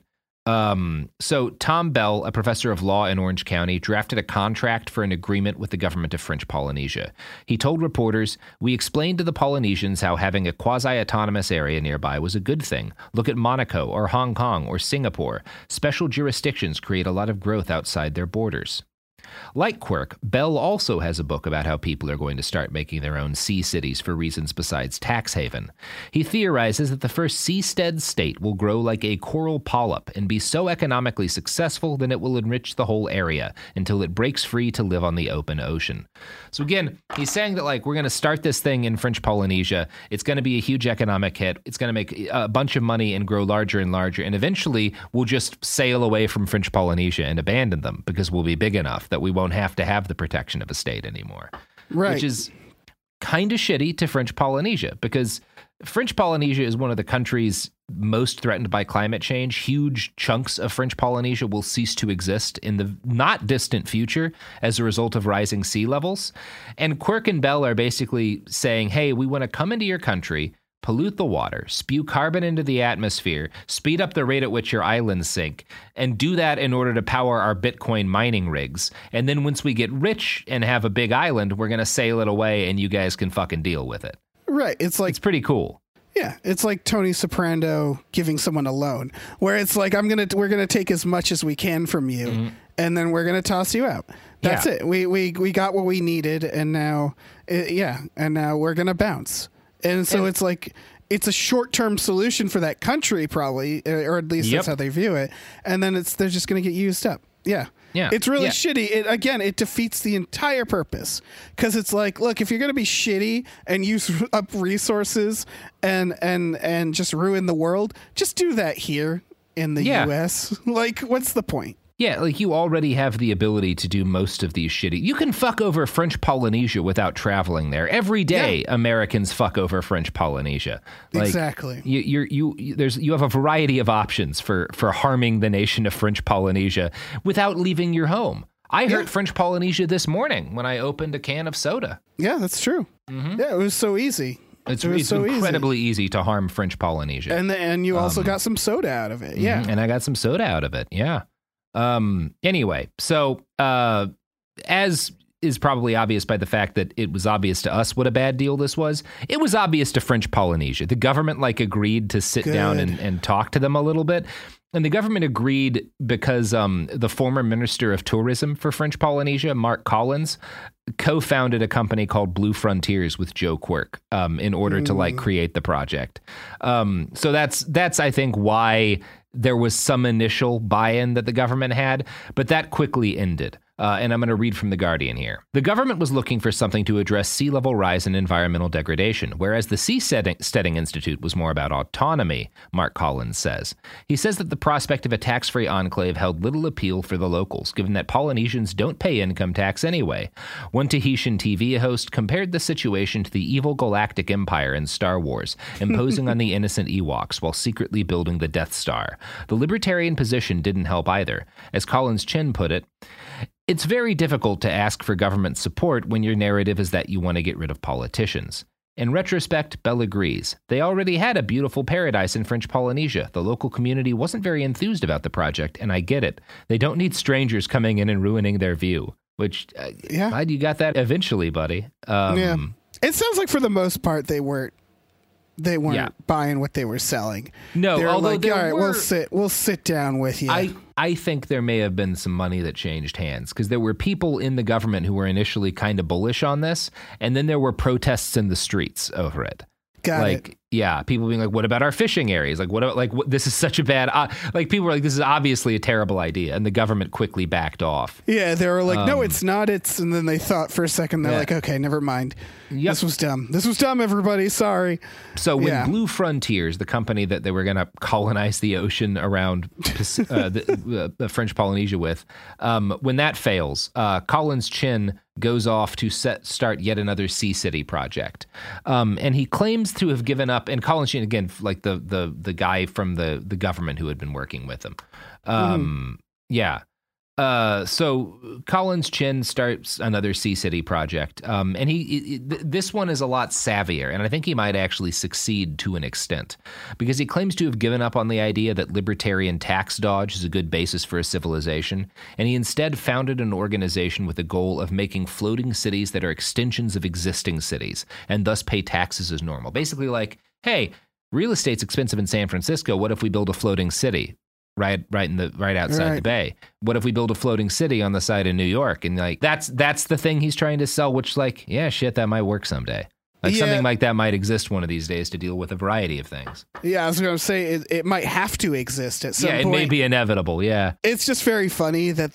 So Tom Bell, a professor of law in Orange County, drafted a contract for an agreement with the government of French Polynesia. He told reporters, "We explained to the Polynesians how having a quasi-autonomous area nearby was a good thing. Look at Monaco or Hong Kong or Singapore. Special jurisdictions create a lot of growth outside their borders." Like Quirk, Bell also has a book about how people are going to start making their own sea cities for reasons besides tax haven. He theorizes that the first seastead state will grow like a coral polyp and be so economically successful that it will enrich the whole area until it breaks free to live on the open ocean. So again, he's saying that like we're going to start this thing in French Polynesia. It's going to be a huge economic hit. It's going to make a bunch of money and grow larger and larger. And eventually we'll just sail away from French Polynesia and abandon them because we'll be big enough that we won't have to have the protection of a state anymore. Right. Which is kind of shitty to French Polynesia, because French Polynesia is one of the countries most threatened by climate change. Huge chunks of French Polynesia will cease to exist in the not distant future as a result of rising sea levels. And Quirk and Bell are basically saying, hey, we want to come into your country, pollute the water, spew carbon into the atmosphere, speed up the rate at which your islands sink, and do that in order to power our Bitcoin mining rigs. And then once we get rich and have a big island, we're going to sail it away and you guys can fucking deal with it. Right. It's like, it's pretty cool. Yeah, it's like Tony Soprano giving someone a loan, where it's like we're gonna take as much as we can from you, and then we're gonna toss you out. That's it. We got what we needed, and now we're gonna bounce. And so it's like it's a short-term solution for that country, probably, or at least that's how they view it. And then they're just gonna get used up. Yeah. Yeah. It's really shitty. It defeats the entire purpose, because it's like, look, if you're going to be shitty and use up resources and just ruin the world, just do that here in the US. Like, what's the point? Yeah, like you already have the ability to do most of these shitty. You can fuck over French Polynesia without traveling there. Every day, Americans fuck over French Polynesia. Like, exactly. You have a variety of options for harming the nation of French Polynesia without leaving your home. I hurt French Polynesia this morning when I opened a can of soda. Yeah, that's true. Mm-hmm. Yeah, it was so easy. It's so incredibly easy to harm French Polynesia. And you also got some soda out of it. Yeah. And I got some soda out of it. Yeah. Anyway, so as is probably obvious by the fact that it was obvious to us what a bad deal this was, it was obvious to French Polynesia. The government agreed to sit down and talk to them a little bit. And the government agreed because the former Minister of Tourism for French Polynesia, Mark Collins, co-founded a company called Blue Frontiers with Joe Quirk in order to create the project. So that's I think why there was some initial buy-in that the government had, but that quickly ended. And I'm going to read from The Guardian here. The government was looking for something to address sea level rise and environmental degradation, whereas the Seasteading Institute was more about autonomy, Mark Collins says. He says that the prospect of a tax-free enclave held little appeal for the locals, given that Polynesians don't pay income tax anyway. One Tahitian TV host compared the situation to the evil galactic empire in Star Wars, imposing on the innocent Ewoks while secretly building the Death Star. The libertarian position didn't help either. As Collins Chin put it, it's very difficult to ask for government support when your narrative is that you want to get rid of politicians. In retrospect, Bell agrees. They already had a beautiful paradise in French Polynesia. The local community wasn't very enthused about the project, and I get it. They don't need strangers coming in and ruining their view. Which, glad you got that eventually, buddy. It sounds like for the most part they weren't buying what they were selling. No, they were although like, all right, we'll sit down with you. I think there may have been some money that changed hands, because there were people in the government who were initially kind of bullish on this, and then there were protests in the streets over it. Got it. Yeah, people being like, "What about our fishing areas? Like, what? This is such a bad." Like, people were like, "This is obviously a terrible idea," and the government quickly backed off. Yeah, they were like, "No, it's not. It's," and then they thought for a second. They're like, "Okay, never mind. Yep. This was dumb. This was dumb. Everybody, sorry." So when Blue Frontiers, the company that they were going to colonize the ocean around the French Polynesia with, when that fails, Collins Chin goes off to start yet another Sea City project, and he claims to have given up. And Collins Chin, again, like the guy from the government who had been working with him, yeah. So Collins Chin starts another Sea City project, and this one is a lot savvier, and I think he might actually succeed to an extent, because he claims to have given up on the idea that libertarian tax dodge is a good basis for a civilization, and he instead founded an organization with the goal of making floating cities that are extensions of existing cities, and thus pay taxes as normal. Basically like, hey, real estate's expensive in San Francisco, what if we build a floating city? Right outside the bay. What if we build a floating city on the side of New York? And like that's the thing he's trying to sell, which like, yeah, shit, that might work someday. Like something like that might exist one of these days to deal with a variety of things. Yeah, I was going to say it might have to exist at some point. Yeah, it may be inevitable, yeah. It's just very funny that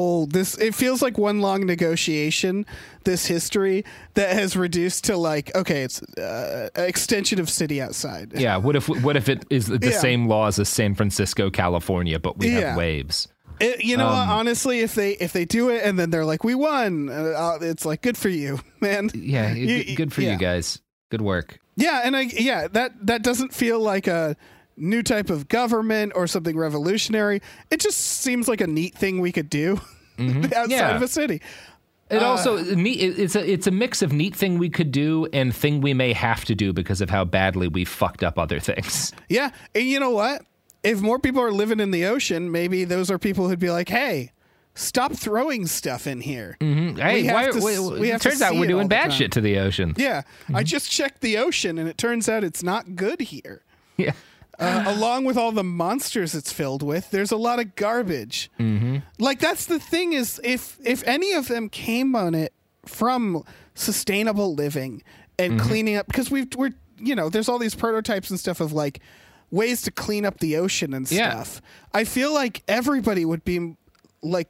it feels like one long negotiation, this history that has reduced to like, okay, it's an extension of city outside. Yeah, what if it is the same laws as San Francisco, California, but we have waves? What, honestly, if they do it and then they're like, we won, it's like, good for you, man. Yeah, good for you guys. Good work. Yeah, and that doesn't feel like a new type of government or something revolutionary. It just seems like a neat thing we could do outside of a city. It also it's a mix of neat thing we could do and thing we may have to do because of how badly we fucked up other things. Yeah, and you know what? If more people are living in the ocean, maybe those are people who'd be like, hey, stop throwing stuff in here. Mm-hmm. Hey, it turns out we're doing bad shit to the ocean. Yeah. I just checked the ocean, and it turns out it's not good here. Yeah. Along with all the monsters it's filled with, there's a lot of garbage. Mm-hmm. Like, that's the thing is, if any of them came on it from sustainable living and cleaning up, because we're there's all these prototypes and stuff of, like, ways to clean up the ocean and stuff. I feel like everybody would be like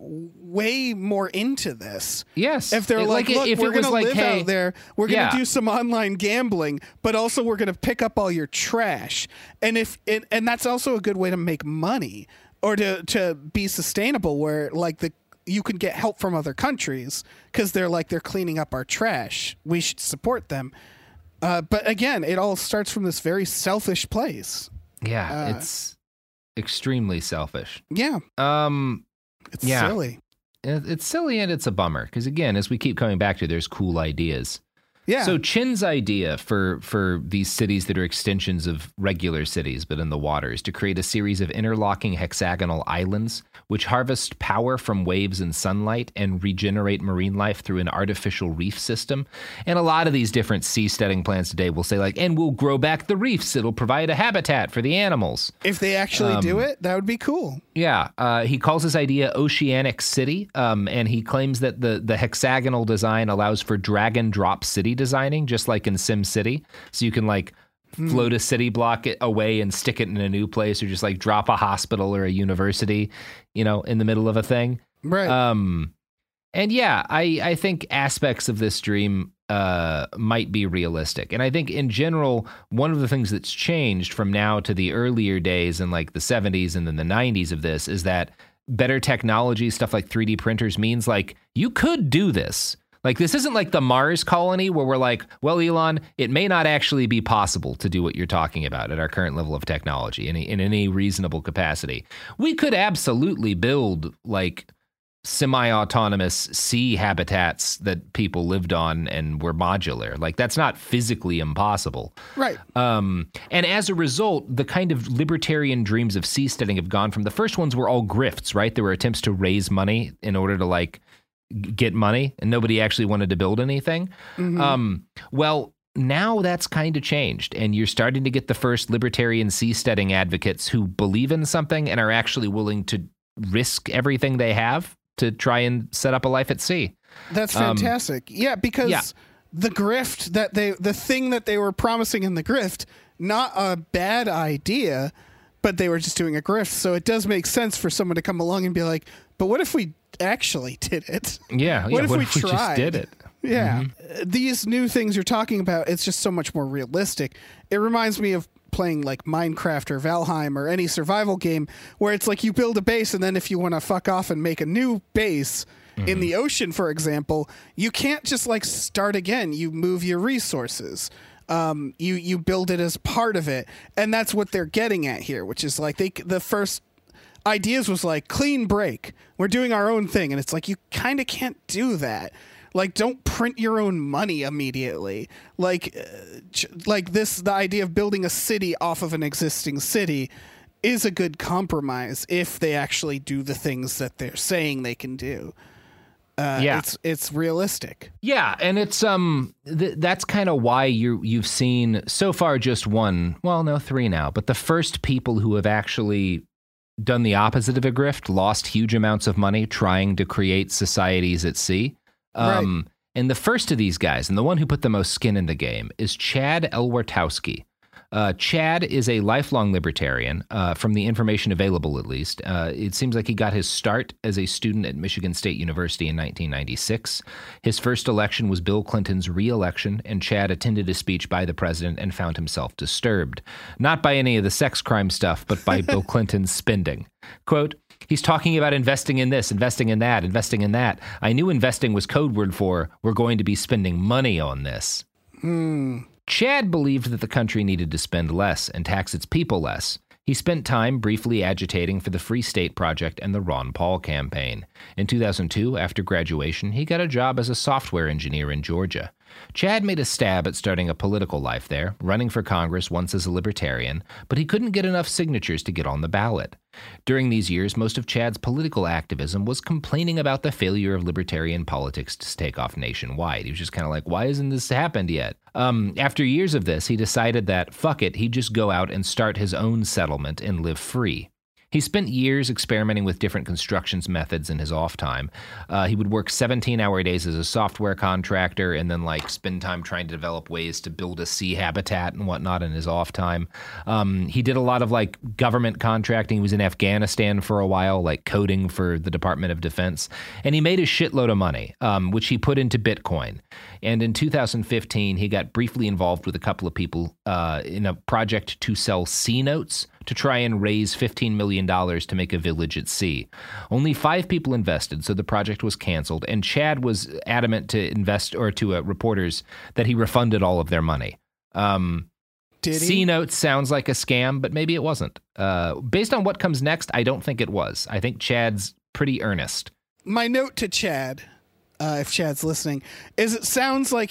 way more into this. Yes. If they're like, look, we're going to live out there. We're going to do some online gambling, but also we're going to pick up all your trash. And and that's also a good way to make money or to be sustainable, where like you can get help from other countries because they're cleaning up our trash. We should support them. But again, it all starts from this very selfish place. Yeah, it's extremely selfish. Yeah. It's silly. It's silly and it's a bummer because, again, as we keep coming back to, there's cool ideas. Yeah. So Chin's idea for these cities that are extensions of regular cities but in the water is to create a series of interlocking hexagonal islands which harvest power from waves and sunlight and regenerate marine life through an artificial reef system. And a lot of these different seasteading plans today will say like, and we'll grow back the reefs. It'll provide a habitat for the animals. If they actually do it, that would be cool. Yeah. He calls his idea Oceanic City, and he claims that the hexagonal design allows for drag and drop city designing, just like in SimCity. So you can like float a city block away and stick it in a new place, or just like drop a hospital or a university, in the middle of a thing. Right. And yeah, I think aspects of this dream might be realistic. And I think in general, one of the things that's changed from now to the earlier days in like the 70s and then the 90s of this is that better technology, stuff like 3D printers, means like you could do this. Like, this isn't like the Mars colony where we're like, well, Elon, it may not actually be possible to do what you're talking about at our current level of technology in any reasonable capacity. We could absolutely build like semi-autonomous sea habitats that people lived on and were modular. Like, that's not physically impossible. Right. And as a result, the kind of libertarian dreams of seasteading have gone from the first ones were all grifts, right? There were attempts to raise money in order to like get money, and nobody actually wanted to build anything. Well, now that's kind of changed, and you're starting to get the first libertarian seasteading advocates who believe in something and are actually willing to risk everything they have to try and set up a life at sea. That's fantastic. Because the grift the thing that they were promising in the grift, not a bad idea, but they were just doing a grift. So it does make sense for someone to come along and be like, but what if we actually did it? Yeah. What if we just did it? Yeah. These new things you're talking about, it's just so much more realistic. It reminds me of playing like Minecraft or Valheim or any survival game where it's like you build a base and then if you want to fuck off and make a new base in the ocean, for example, you can't just like start again. You move your resources. You build it as part of it. And that's what they're getting at here, which is like the first ideas was like clean break. We're doing our own thing. And it's like, you kind of can't do that. Like, don't print your own money immediately. Like the idea of building a city off of an existing city is a good compromise if they actually do the things that they're saying they can do. It's realistic. Yeah, and it's that's kind of why you've seen so far just three now, but the first people who have actually done the opposite of a grift, lost huge amounts of money trying to create societies at sea. Right. And the first of these guys, and the one who put the most skin in the game, is Chad Elwartowski. Chad is a lifelong libertarian, from the information available at least. It seems like he got his start as a student at Michigan State University in 1996. His first election was Bill Clinton's re-election, and Chad attended a speech by the president and found himself disturbed. Not by any of the sex crime stuff, but by Bill Clinton's spending. Quote, he's talking about investing in this, investing in that, investing in that. I knew investing was code word for we're going to be spending money on this. Chad believed that the country needed to spend less and tax its people less. He spent time briefly agitating for the Free State Project and the Ron Paul campaign. In 2002, after graduation, he got a job as a software engineer in Georgia. Chad made a stab at starting a political life there, running for Congress once as a libertarian, but he couldn't get enough signatures to get on the ballot. During these years, most of Chad's political activism was complaining about the failure of libertarian politics to take off nationwide. He was just kind of like, why hasn't this happened yet? After years of this, he decided that, fuck it, he'd just go out and start his own settlement and live free. He spent years experimenting with different constructions methods in his off time. He would work 17-hour days as a software contractor and then spend time trying to develop ways to build a sea habitat and whatnot in his off time. He did a lot of government contracting. He was in Afghanistan for a while, coding for the Department of Defense. And he made a shitload of money, which he put into Bitcoin. And in 2015, he got briefly involved with a couple of people in a project to sell sea notes to try and raise $15 million to make a village at sea. Only 5 people invested, so the project was canceled, and Chad was adamant to reporters that he refunded all of their money. Did he? C notes sounds like a scam, but maybe it wasn't. Based on what comes next, I don't think it was. I think Chad's pretty earnest. My note to Chad, if Chad's listening, is it sounds like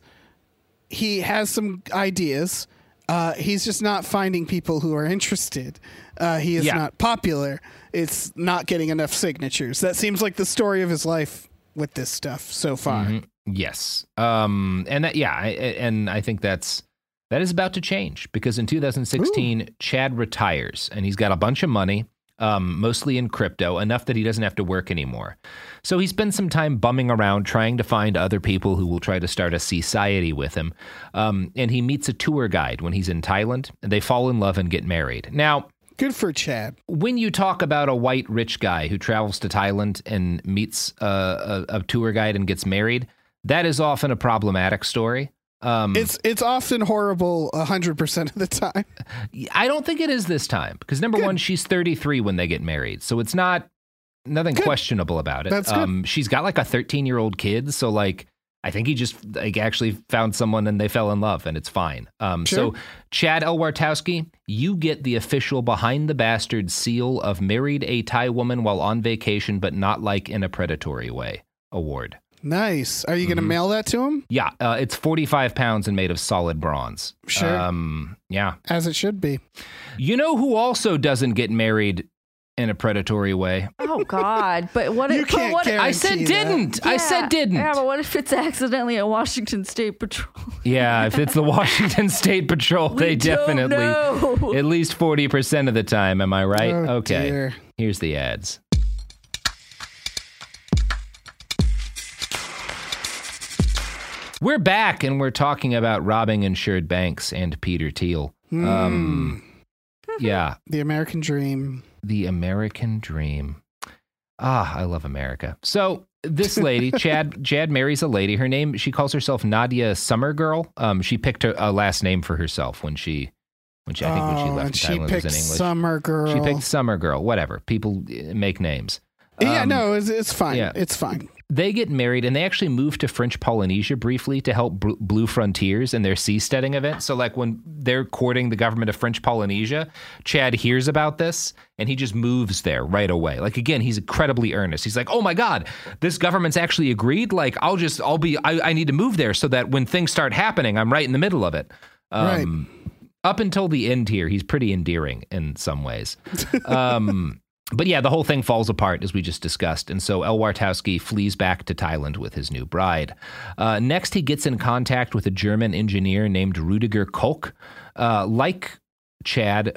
he has some ideas. He's just not finding people who are interested. He is not popular. It's not getting enough signatures. That seems like the story of his life with this stuff so far. Mm-hmm. Yes. And I think that is about to change because in 2016, Chad retires and he's got a bunch of money, mostly in crypto, enough that he doesn't have to work anymore. So he spends some time bumming around trying to find other people who will try to start a society with him. And he meets a tour guide when he's in Thailand, and they fall in love and get married. Now, good for Chad. When you talk about a white rich guy who travels to Thailand and meets a tour guide and gets married, that is often a problematic story. It's often horrible 100% of the time. I don't think it is this time because number one, she's 33 when they get married, so it's nothing questionable about it. That's good. She's got a 13-year-old kid, so I think he just actually found someone and they fell in love and it's fine. Sure. So Chad Elwartowski, you get the official Behind the Bastard seal of married a Thai woman while on vacation, but not in a predatory way award. Nice. Are you going to mail that to him? Yeah. It's 45 pounds and made of solid bronze. Sure. Yeah. As it should be. You know who also doesn't get married in a predatory way? Oh, God. But what you if... can't what guarantee I said that. didn't. Yeah, I said didn't. Yeah, but what if it's accidentally a Washington State Patrol? Yeah, if it's the Washington State Patrol, they definitely... know. At least 40% of the time, am I right? Oh, okay. dear. Here's the ads. We're back, and we're talking about robbing insured banks and Peter Thiel. Yeah. The American dream. The American dream. I love America. So this lady, Chad marries a lady. Her name, she calls herself Nadia Summergirl. She picked a last name for herself when she I think when she left Thailand, it was in English. Summergirl. She picked Summergirl. Whatever. People make names. It's fine. Yeah. It's fine. They get married, and they actually move to French Polynesia briefly to help Blue Frontiers in their seasteading event. So, like, when they're courting the government of French Polynesia, Chad hears about this, and he just moves there right away. Like, again, he's incredibly earnest. He's like, oh, my God, this government's actually agreed? Like, I need to move there so that when things start happening, I'm right in the middle of it. Right. Up until the end here, he's pretty endearing in some ways. But yeah, the whole thing falls apart, as we just discussed. And so El Wartowski flees back to Thailand with his new bride. Next, he gets in contact with a German engineer named Rudiger Kolk. Like Chad,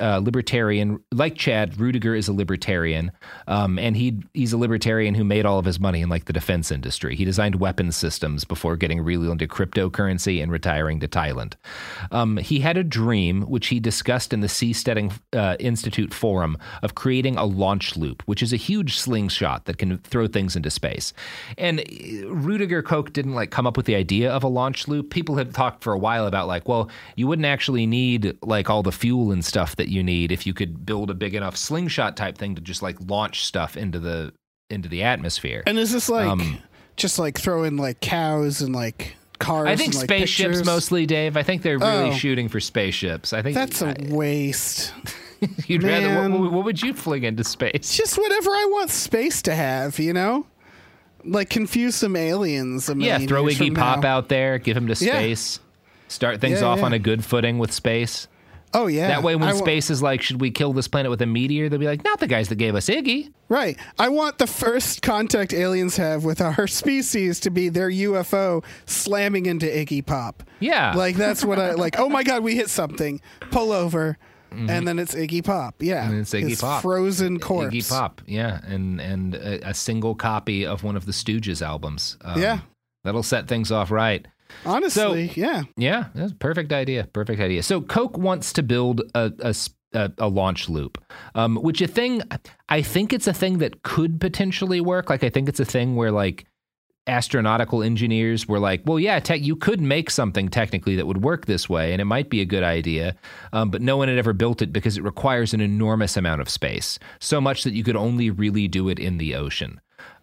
Rudiger is a libertarian, and he's a libertarian who made all of his money in like the defense industry. He designed weapons systems before getting really into cryptocurrency and retiring to Thailand. He had a dream, which he discussed in the Seasteading Institute forum, of creating a launch loop, which is a huge slingshot that can throw things into space. And Rudiger Koch didn't like come up with the idea of a launch loop. People had talked for a while about like, well, you wouldn't actually need like all the fuel and stuff that you need if you could build a big enough slingshot type thing to just like launch stuff into the atmosphere. And is this like just like throw in like cows and like cars? I think and, like, spaceships pictures? Mostly, Dave. I think they're really shooting for spaceships. I think that's a waste. You'd Man. rather what would you fling into space? Just whatever I want space to have, you know? Like confuse some aliens. Yeah, throw Iggy Pop out there, give him to space, start things off on a good footing with space. Oh, yeah. That way when space is like, should we kill this planet with a meteor? They'll be like, not the guys that gave us Iggy. Right. I want the first contact aliens have with our species to be their UFO slamming into Iggy Pop. Yeah. Like, that's what I like. Oh, my God, we hit something. Pull over. And then it's Iggy Pop. Yeah. And it's Iggy his Pop. Frozen corpse. Iggy Pop. Yeah. And a single copy of one of the Stooges albums. Yeah. That'll set things off right. Honestly, yeah. Yeah, that's a perfect idea. Perfect idea. So Koch wants to build a launch loop, which I think it's a thing that could potentially work. Like, I think it's a thing where like astronautical engineers were like, well, yeah, you could make something technically that would work this way, and it might be a good idea, but no one had ever built it because it requires an enormous amount of space, so much that you could only really do it in the ocean.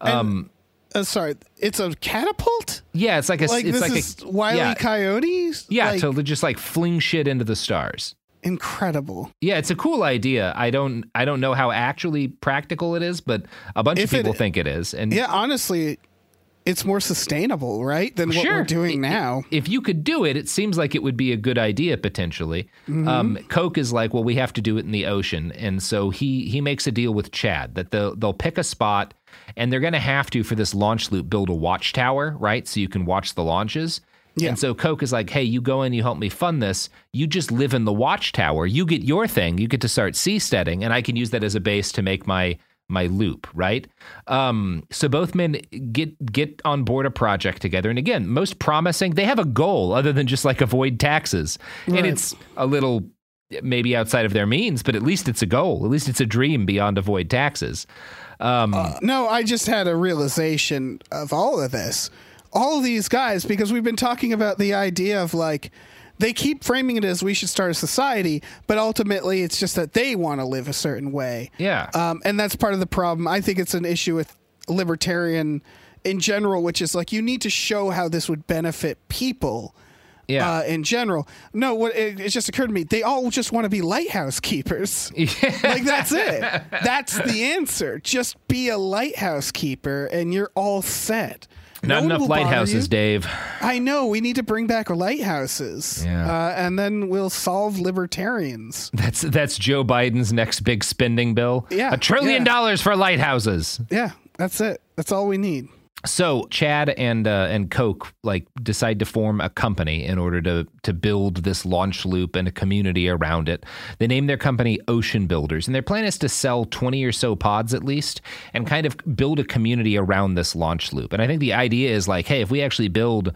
Sorry, it's a catapult? Yeah, it's like a Wile E. Coyote? Yeah, to just like fling shit into the stars. Incredible. Yeah, it's a cool idea. I don't know how actually practical it is, but a bunch of people think it is. And yeah, honestly, it's more sustainable, right, than what we're doing now. If you could do it, it seems like it would be a good idea potentially. Koch is like, well, we have to do it in the ocean, and so he makes a deal with Chad that they'll pick a spot, and they're going to have to, for this launch loop, build a watchtower, right, so you can watch the launches. Yeah. And so Koch is like, hey, you go in, you help me fund this. You just live in the watchtower. You get your thing. You get to start seasteading, and I can use that as a base to make my loop, right? So both men get on board a project together. And again, most promising, they have a goal other than just like avoid taxes. Right. And it's a little maybe outside of their means, but at least it's a goal. At least it's a dream beyond avoid taxes. No, I just had a realization of all of this. All of these guys, because we've been talking about the idea of like, they keep framing it as we should start a society, but ultimately it's just that they want to live a certain way. Yeah. And that's part of the problem. I think it's an issue with libertarian in general, which is like, you need to show how this would benefit people. Yeah. In general. No, it just occurred to me, they all just want to be lighthouse keepers. Like, that's it. That's the answer. Just be a lighthouse keeper and you're all set. Not enough lighthouses, Dave. I know. We need to bring back lighthouses. Yeah. And then we'll solve libertarians. That's Joe Biden's next big spending bill. Yeah. $1 trillion for lighthouses. Yeah, that's it. That's all we need. So Chad and Koch like decide to form a company in order to build this launch loop and a community around it. They name their company Ocean Builders, and their plan is to sell 20 or so pods at least and kind of build a community around this launch loop. And I think the idea is like, hey, if we actually build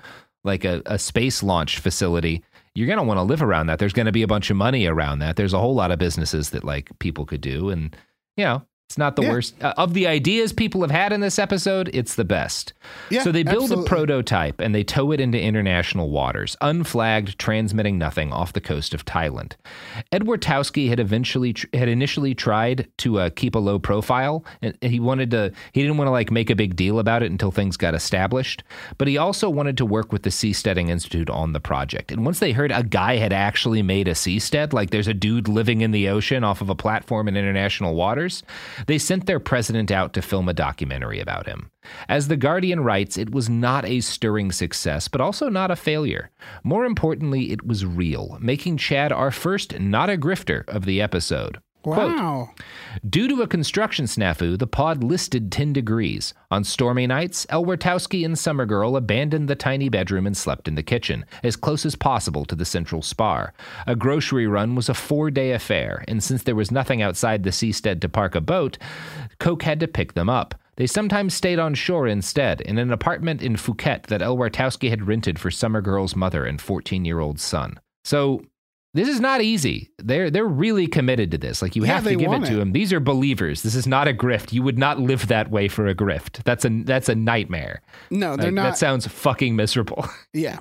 like a space launch facility, you're going to want to live around that. There's going to be a bunch of money around that. There's a whole lot of businesses that like people could do. And, you know, it's not the worst. Of the ideas people have had in this episode, it's the best. Yeah, so they build absolutely. a prototype and they tow it into international waters, unflagged, transmitting nothing off the coast of Thailand. Ed Wartowski had initially tried to keep a low profile, and he didn't want to like make a big deal about it until things got established. But he also wanted to work with the Seasteading Institute on the project. And once they heard a guy had actually made a seastead, like there's a dude living in the ocean off of a platform in international waters, they sent their president out to film a documentary about him. As The Guardian writes, it was not a stirring success, but also not a failure. More importantly, it was real, making Chad our first not a grifter of the episode. Wow. Quote, due to a construction snafu, the pod listed 10 degrees. On stormy nights, El Wartowski and Summer Girl abandoned the tiny bedroom and slept in the kitchen, as close as possible to the central spar. A grocery run was a 4-day affair, and since there was nothing outside the seastead to park a boat, Coke had to pick them up. They sometimes stayed on shore instead, in an apartment in Phuket that El Wartowski had rented for Summer Girl's mother and 14-year-old son. So this is not easy. They're really committed to this. Like, you have to give it to them. These are believers. This is not a grift. You would not live that way for a grift. That's a nightmare. No, they're not. That sounds fucking miserable. Yeah.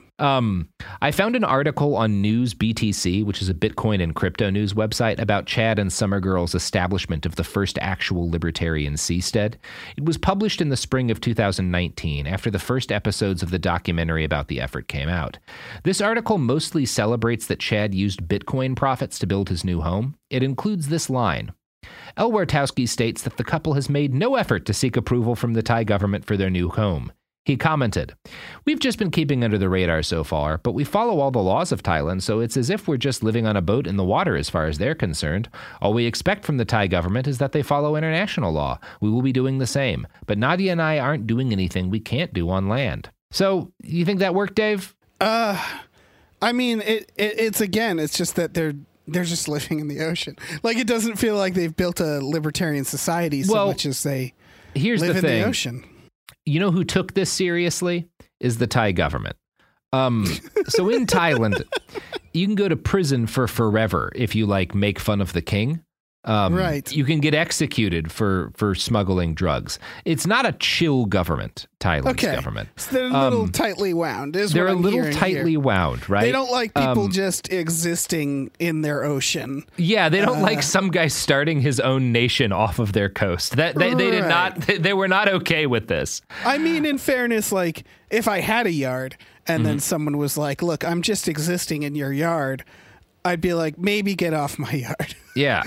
I found an article on News BTC, which is a Bitcoin and crypto news website, about Chad and Summer Girl's establishment of the first actual libertarian seastead. It was published in the spring of 2019, after the first episodes of the documentary about the effort came out. This article mostly celebrates that Chad used Bitcoin profits to build his new home. It includes this line. El Wartowski states that the couple has made no effort to seek approval from the Thai government for their new home. He commented, "We've just been keeping under the radar so far, but we follow all the laws of Thailand, so it's as if we're just living on a boat in the water as far as they're concerned. All we expect from the Thai government is that they follow international law. We will be doing the same. But Nadia and I aren't doing anything we can't do on land." So, you think that worked, Dave? I mean, it's just that they're just living in the ocean. Like, it doesn't feel like they've built a libertarian society so much as they live in the ocean. You know who took this seriously? Is the Thai government. So in Thailand, you can go to prison for forever if you like make fun of the king. Right. You can get executed for smuggling drugs. It's not a chill government, Thailand's government. So they're a little tightly wound. They're a little tightly wound, right? They don't like people just existing in their ocean. Yeah, they don't like some guy starting his own nation off of their coast. They did not. They were not okay with this. I mean, in fairness, like if I had a yard and then someone was like, "Look, I'm just existing in your yard," I'd be like, maybe get off my yard. Yeah.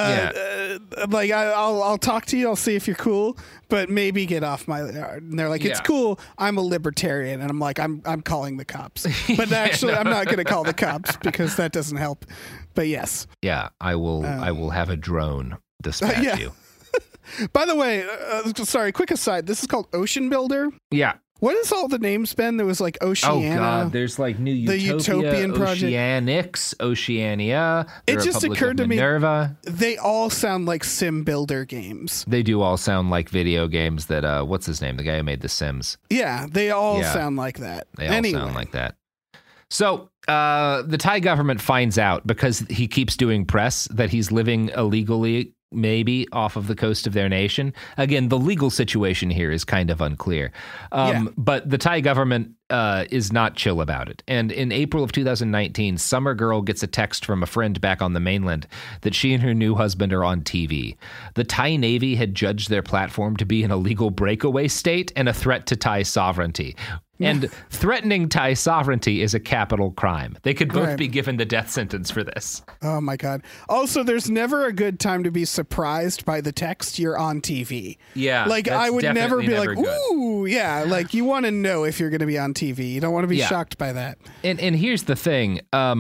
Like I'll talk to you. I'll see if you're cool, but maybe get off my yard. And they're like, it's cool. I'm a libertarian. And I'm like, I'm calling the cops. But actually, I'm not going to call the cops because that doesn't help. But yes. Yeah, I will have a drone dispatch you. By the way, sorry, quick aside. This is called Ocean Builder. Yeah. What is all the names been? There was like Oceania. Oh God, there's like New Utopia, the Utopian Project, Oceanics, Oceania. It just occurred to me, Minerva. They all sound like sim builder games. They do all sound like video games that what's his name? The guy who made The Sims. Yeah, they all sound like that. They all sound like that. So the Thai government finds out because he keeps doing press that he's living illegally, maybe off of the coast of their nation. Again, the legal situation here is kind of unclear. But the Thai government is not chill about it. And in April of 2019, Summer Girl gets a text from a friend back on the mainland that she and her new husband are on TV. The Thai Navy had judged their platform to be an illegal breakaway state and a threat to Thai sovereignty. And threatening Thai sovereignty is a capital crime. They could both be given the death sentence for this. Oh, my God. Also, there's never a good time to be surprised by the text you're on TV. Yeah. Like, I would never be like, good. ooh, yeah. Like, you want to know if you're going to be on TV. You don't want to be shocked by that. And here's the thing.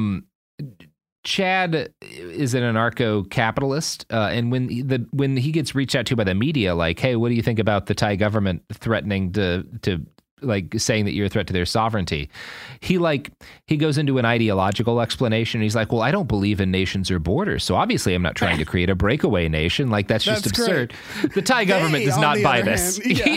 Chad is an anarcho-capitalist, and when he gets reached out to by the media, like, hey, what do you think about the Thai government threatening to like saying that you're a threat to their sovereignty. He goes into an ideological explanation. He's like, well, I don't believe in nations or borders, so obviously I'm not trying to create a breakaway nation. Like that's just absurd. Great. The Thai government does not buy this.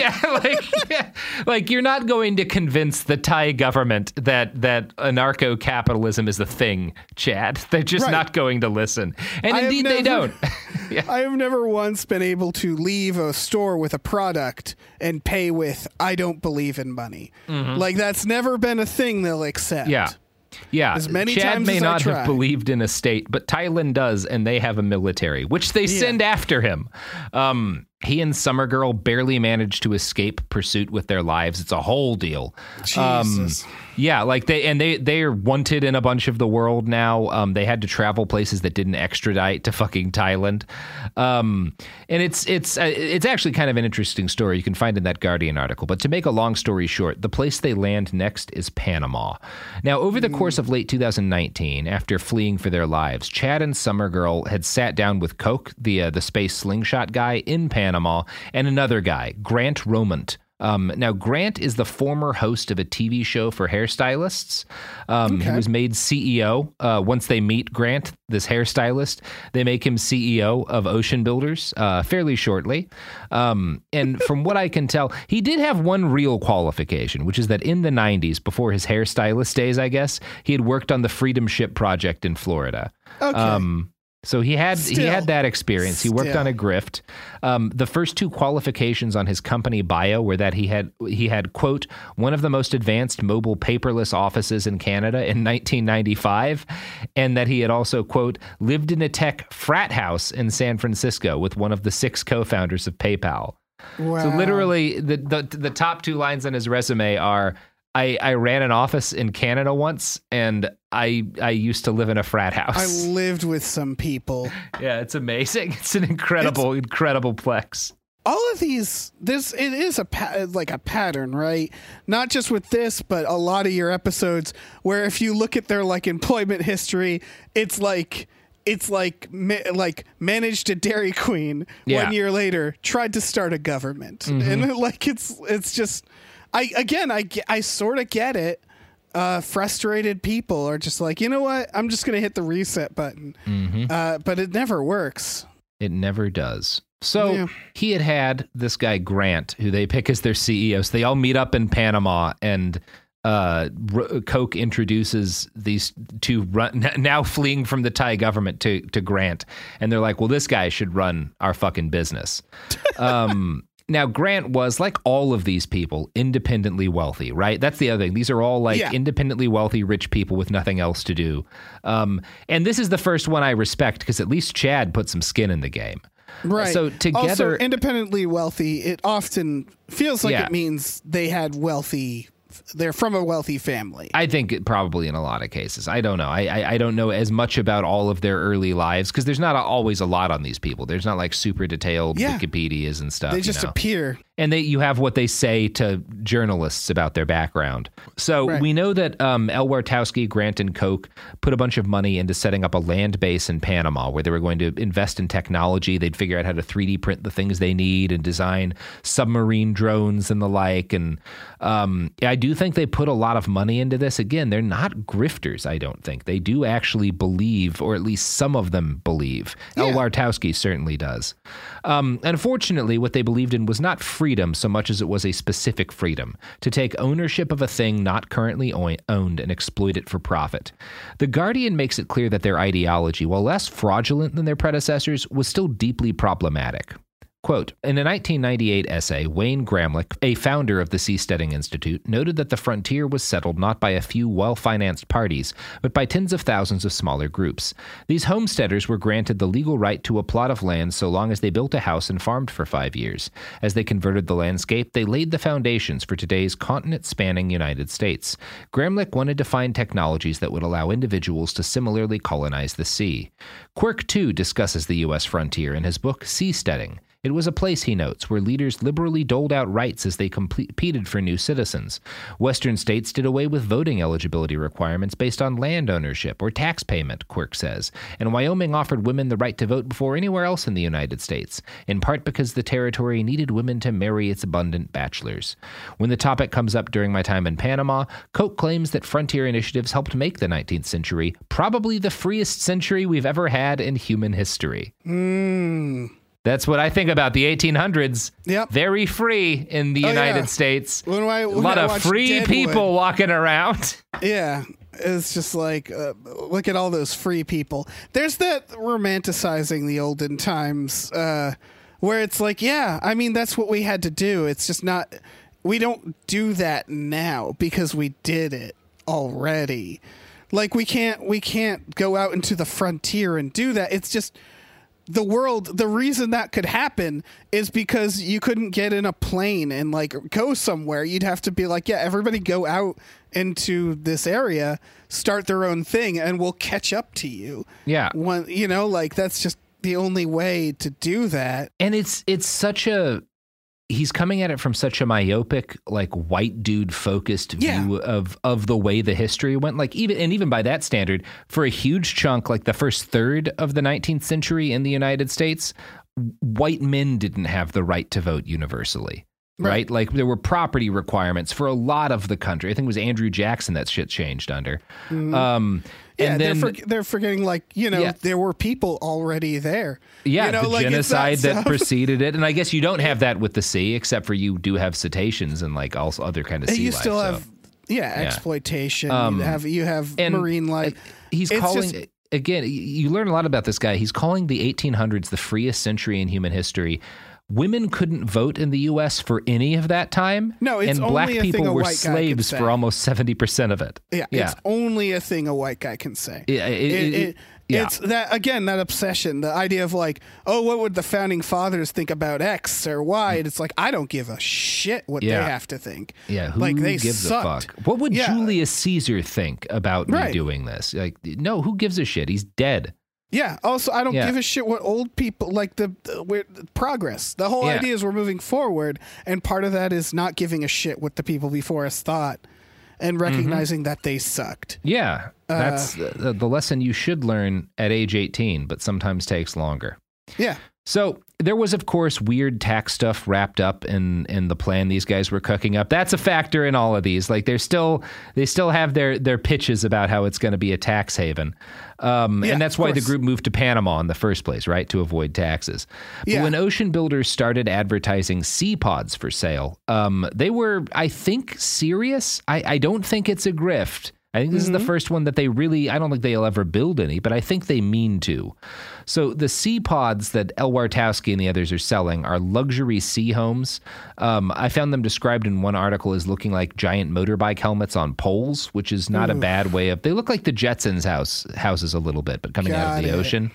Like you're not going to convince the Thai government that anarcho-capitalism is a thing, Chad. They're just not going to listen. And indeed they don't. I have never once been able to leave a store with a product and pay with I don't believe in money. Mm-hmm. Like that's never been a thing they'll accept. Yeah. As many Chad times may as not I try. have believed in a state, but Thailand does, and they have a military, which they send after him. He and Summer Girl barely managed to escape pursuit with their lives. It's a whole deal. Jesus. Like they are wanted in a bunch of the world now. They had to travel places that didn't extradite to fucking Thailand. And it's actually kind of an interesting story. You can find in that Guardian article. But to make a long story short, the place they land next is Panama. Now, over the course of late 2019, after fleeing for their lives, Chad and Summer Girl had sat down with Koch, the space slingshot guy in Panama, and another guy, Grant Romont. Now, Grant is the former host of a TV show for hairstylists. He was made CEO. Once they meet Grant, this hairstylist, they make him CEO of Ocean Builders fairly shortly. And from what I can tell, he did have one real qualification, which is that in the 90s, before his hairstylist days, I guess, he had worked on the Freedom Ship project in Florida. Okay. So he had that experience. He worked on a grift. The first two qualifications on his company bio were that he had quote one of the most advanced mobile paperless offices in Canada in 1995, and that he had also quote lived in a tech frat house in San Francisco with one of the 6 co-founders of PayPal. Wow. So literally, the top 2 lines on his resume are, I ran an office in Canada once, and I used to live in a frat house. I lived with some people. Yeah, it's amazing. It's an incredible plex. All of these, it is a pattern, right? Not just with this, but a lot of your episodes where if you look at their like employment history, it's like managed a Dairy Queen 1 year later, tried to start a government, and it's just. I sort of get it. Frustrated people are just like, you know what? I'm just going to hit the reset button. But it never works. It never does. So he had this guy, Grant, who they pick as their CEO. So they all meet up in Panama, and Koch introduces these two now fleeing from the Thai government to Grant. And they're like, well, this guy should run our fucking business. Now, Grant was, like all of these people, independently wealthy, right? That's the other thing. These are all, independently wealthy, rich people with nothing else to do. And this is the first one I respect, because at least Chad put some skin in the game. Right. So together... Also, independently wealthy, it often feels like it means they had they're from a wealthy family. I think probably in a lot of cases. I don't know. I don't know as much about all of their early lives, because there's not always a lot on these people. There's not like super detailed Wikipedias and stuff. They just appear. And you have what they say to journalists about their background. So we know that El Wartowski, Grant, and Koch put a bunch of money into setting up a land base in Panama where they were going to invest in technology. They'd figure out how to 3D print the things they need and design submarine drones and the like. And I do think they put a lot of money into this. Again, they're not grifters, I don't think. They do actually believe, or at least some of them believe. El Wartowski certainly does. Unfortunately, what they believed in was not freedom so much as it was a specific freedom to take ownership of a thing not currently owned and exploit it for profit. The Guardian makes it clear that their ideology, while less fraudulent than their predecessors, was still deeply problematic. Quote, in a 1998 essay, Wayne Gramlich, a founder of the Seasteading Institute, noted that the frontier was settled not by a few well-financed parties, but by tens of thousands of smaller groups. These homesteaders were granted the legal right to a plot of land so long as they built a house and farmed for 5 years. As they converted the landscape, they laid the foundations for today's continent-spanning United States. Gramlich wanted to find technologies that would allow individuals to similarly colonize the sea. Quirk, too, discusses the U.S. frontier in his book Seasteading. It was a place, he notes, where leaders liberally doled out rights as they competed for new citizens. Western states did away with voting eligibility requirements based on land ownership or tax payment, Quirk says, and Wyoming offered women the right to vote before anywhere else in the United States, in part because the territory needed women to marry its abundant bachelors. When the topic comes up during my time in Panama, Koch claims that frontier initiatives helped make the 19th century probably the freest century we've ever had in human history. That's what I think about the 1800s. Yep. Very free in the United States. A lot of free Deadwood, people walking around. Yeah. It's just like, look at all those free people. There's that romanticizing the olden times where it's like, yeah, I mean, that's what we had to do. It's just not, we don't do that now because we did it already. Like we can't go out into the frontier and do that. It's just, the reason that could happen is because you couldn't get in a plane and like go somewhere. You'd have to be like, yeah, everybody go out into this area, start their own thing, and we'll catch up to you. Yeah. Like that's just the only way to do that. And it's such he's coming at it from such a myopic, like white dude focused view of the way the history went. Like even by that standard, for a huge chunk, like the first third of the 19th century in the United States, white men didn't have the right to vote universally. Right? Like there were property requirements for a lot of the country. I think it was Andrew Jackson that shit changed under. And then they're forgetting, like, there were people already there. Yeah, the genocide that preceded it. And I guess you don't have that with the sea, except for you do have cetaceans and like also other kind of sea life. You still have, exploitation. You have marine life. He's calling, again, you learn a lot about this guy. He's calling the 1800s the freest century in human history. Women couldn't vote in the U.S. for any of that time. No, it's and only black a thing people a were white guy slaves can say. for almost 70% of it. Yeah, it's only a thing a white guy can say. It's that, again, that obsession, the idea of like, oh, what would the founding fathers think about X or Y? And it's like, I don't give a shit what they have to think. Yeah, who like, they gives sucked. a fuck? What would Julius Caesar think about me doing this? Like, no, who gives a shit? He's dead. Yeah. Also, I don't give a shit what old people like the progress. The whole idea is we're moving forward, and part of that is not giving a shit what the people before us thought, and recognizing that they sucked. Yeah, that's the lesson you should learn at age 18, but sometimes takes longer. Yeah. So there was, of course, weird tax stuff wrapped up in the plan these guys were cooking up. That's a factor in all of these. Like they still have their pitches about how it's going to be a tax haven. And that's why the group moved to Panama in the first place, right? To avoid taxes. But when ocean builders started advertising sea pods for sale, they were, I think, serious. I don't think it's a grift. I think this is the first one that they really, I don't think they'll ever build any, but I think they mean to. So the sea pods that El Wartowski and the others are selling are luxury sea homes. I found them described in one article as looking like giant motorbike helmets on poles, which is not a bad way of, they look like the Jetsons houses a little bit, but coming out of the ocean.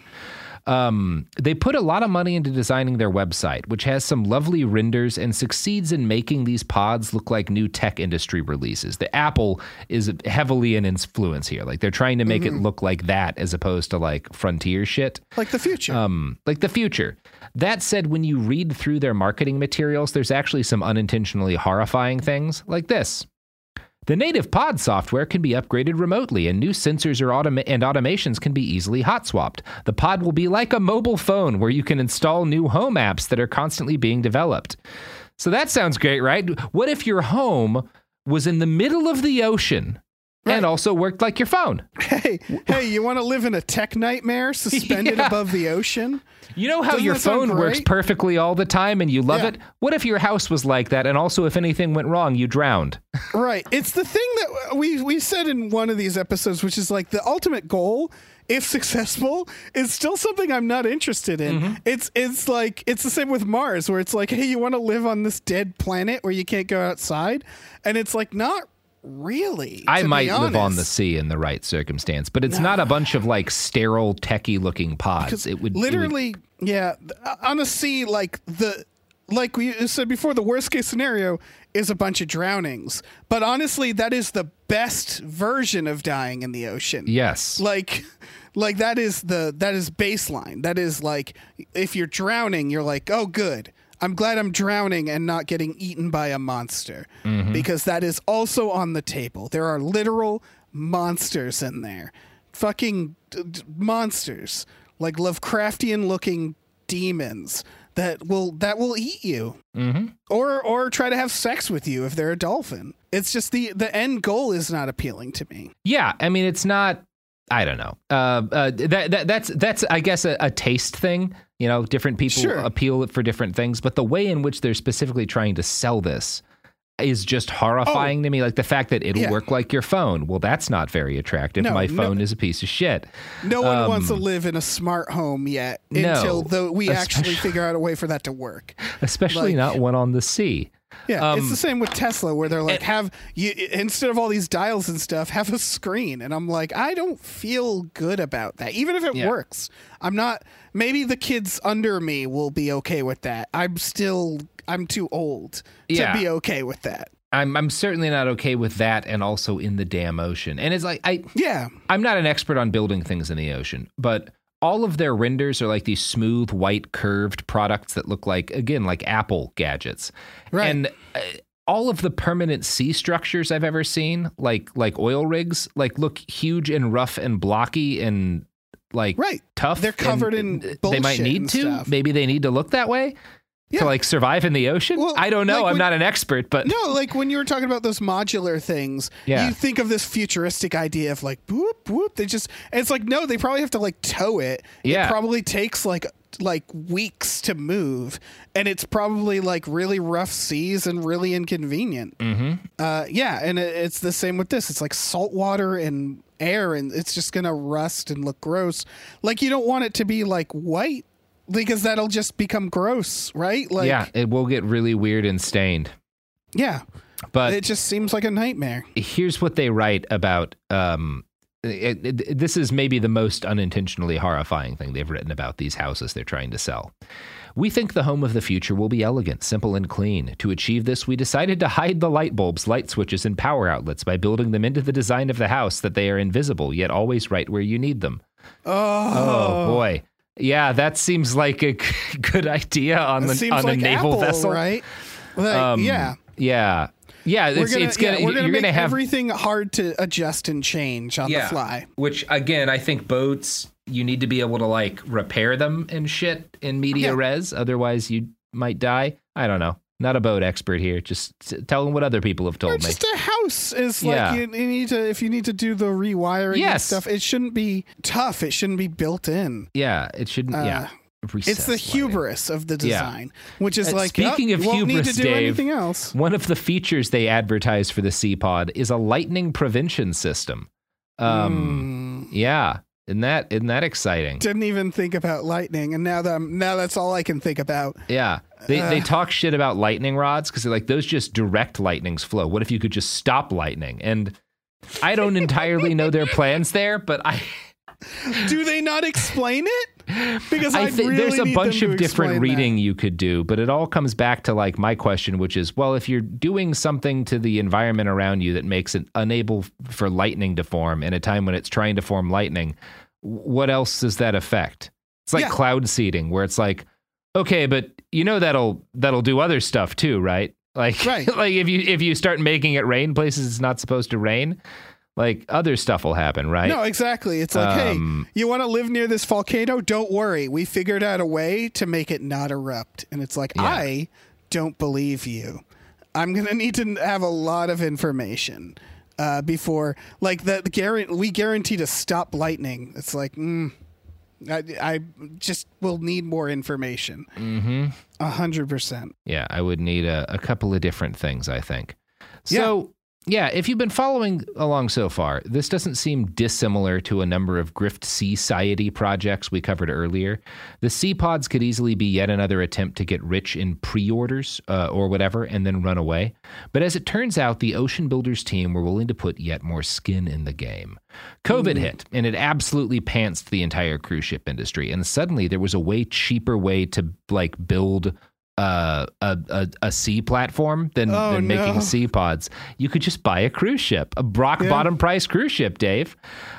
They put a lot of money into designing their website, which has some lovely renders and succeeds in making these pods look like new tech industry releases. The Apple is heavily an influence here. Like they're trying to make it look like that as opposed to like frontier shit. Like the future. Like the future. That said, when you read through their marketing materials, there's actually some unintentionally horrifying things like this. The native pod software can be upgraded remotely, and new sensors and automations can be easily hot swapped. The pod will be like a mobile phone where you can install new home apps that are constantly being developed. So that sounds great, right? What if your home was in the middle of the ocean and also worked like your phone? Hey, you want to live in a tech nightmare suspended above the ocean? You know how your phone works perfectly all the time and you love it? What if your house was like that, and also if anything went wrong, you drowned? Right. It's the thing that we said in one of these episodes, which is like the ultimate goal, if successful, is still something I'm not interested in. It's like, it's the same with Mars, where it's like, hey, you want to live on this dead planet where you can't go outside? And it's like, not really. I might live on the sea in the right circumstance, but it's not a bunch of like sterile, techie looking pods. It would literally, on the sea, like like we said before, the worst case scenario is a bunch of drownings. But honestly, that is the best version of dying in the ocean. Yes. Like that is baseline. That is like, if you're drowning, you're like, oh, good. I'm glad I'm drowning and not getting eaten by a monster, because that is also on the table. There are literal monsters in there. Fucking monsters, like Lovecraftian looking demons that will eat you, or try to have sex with you if they're a dolphin. It's just the end goal is not appealing to me. Yeah, I mean, it's not. I don't know. That's I guess a taste thing. You know, different people appeal for different things, but the way in which they're specifically trying to sell this is just horrifying to me. Like the fact that it'll work like your phone. Well, that's not very attractive. My phone is a piece of shit. No one wants to live in a smart home yet until we actually figure out a way for that to work. Especially not one on the sea. Yeah, it's the same with Tesla, where they're like, instead of all these dials and stuff, have a screen. And I'm like, I don't feel good about that. Even if it works, I'm not. Maybe the kids under me will be okay with that. I'm too old to be okay with that. I'm certainly not okay with that, and also in the damn ocean. And it's like, I'm not an expert on building things in the ocean, but all of their renders are like these smooth, white, curved products that look like, again, like Apple gadgets. Right. And all of the permanent sea structures I've ever seen, like oil rigs, like look huge and rough and blocky and like tough. They're covered in bullshit. They might need to. Stuff. Maybe they need to look that way. To like survive in the ocean? Well, I don't know. I'm not an expert, but no, like when you were talking about those modular things, you think of this futuristic idea of like boop boop. It's like, no, they probably have to like tow it. Yeah. It probably takes like weeks to move, and it's probably like really rough seas and really inconvenient. And it's the same with this. It's like salt water and air, and it's just gonna rust and look gross. Like you don't want it to be like white, because that'll just become gross, right? Like, yeah, it will get really weird and stained. Yeah, but it just seems like a nightmare. Here's what they write about. This is maybe the most unintentionally horrifying thing they've written about these houses they're trying to sell. We think the home of the future will be elegant, simple, and clean. To achieve this, we decided to hide the light bulbs, light switches, and power outlets by building them into the design of the house that they are invisible, yet always right where you need them. Oh boy. Yeah, that seems like a good idea on a naval Apple, vessel, right? Like, yeah. You're gonna have everything hard to adjust and change on the fly. Which again, I think boats, you need to be able to like repair them and shit in media res. Otherwise, you might die. I don't know. Not a boat expert here. Just telling what other people have told me. Just a house is like you need to, if you need to do the rewiring and stuff, it shouldn't be tough. It shouldn't be built in. Yeah, it shouldn't. It's the hubris of the design, which is like, speaking of hubris, need to do Dave, anything else. One of the features they advertise for the Seapod is a lightning prevention system. Yeah. Isn't that exciting? Didn't even think about lightning, and now that's all I can think about. Yeah, they talk shit about lightning rods because they're like, those just direct lightning's flow. What if you could just stop lightning? And I don't entirely know their plans there, but do they not explain it? Because I think there's a bunch of different reading that you could do, but it all comes back to like my question, which is, well, if you're doing something to the environment around you that makes it unable for lightning to form in a time when it's trying to form lightning, what else does that affect? It's like cloud seeding, where it's like, okay, but you know that'll do other stuff too, right? Like, like if you start making it rain places it's not supposed to rain, like other stuff will happen, right? No, exactly. It's like, hey, you want to live near this volcano? Don't worry. We figured out a way to make it not erupt. And it's like, I don't believe you. I'm going to need to have a lot of information before, like, we guarantee to stop lightning. It's like, I just will need more information. 100%. Yeah, I would need a couple of different things, I think. So... Yeah, if you've been following along so far, this doesn't seem dissimilar to a number of Grift Seaciety projects we covered earlier. The Seapods could easily be yet another attempt to get rich in pre-orders or whatever and then run away. But as it turns out, the Ocean Builders team were willing to put yet more skin in the game. COVID hit, and it absolutely pantsed the entire cruise ship industry. And suddenly there was a way cheaper way to like build a sea platform than making sea pods. You could just buy a cruise ship, a bottom price cruise ship, Dave.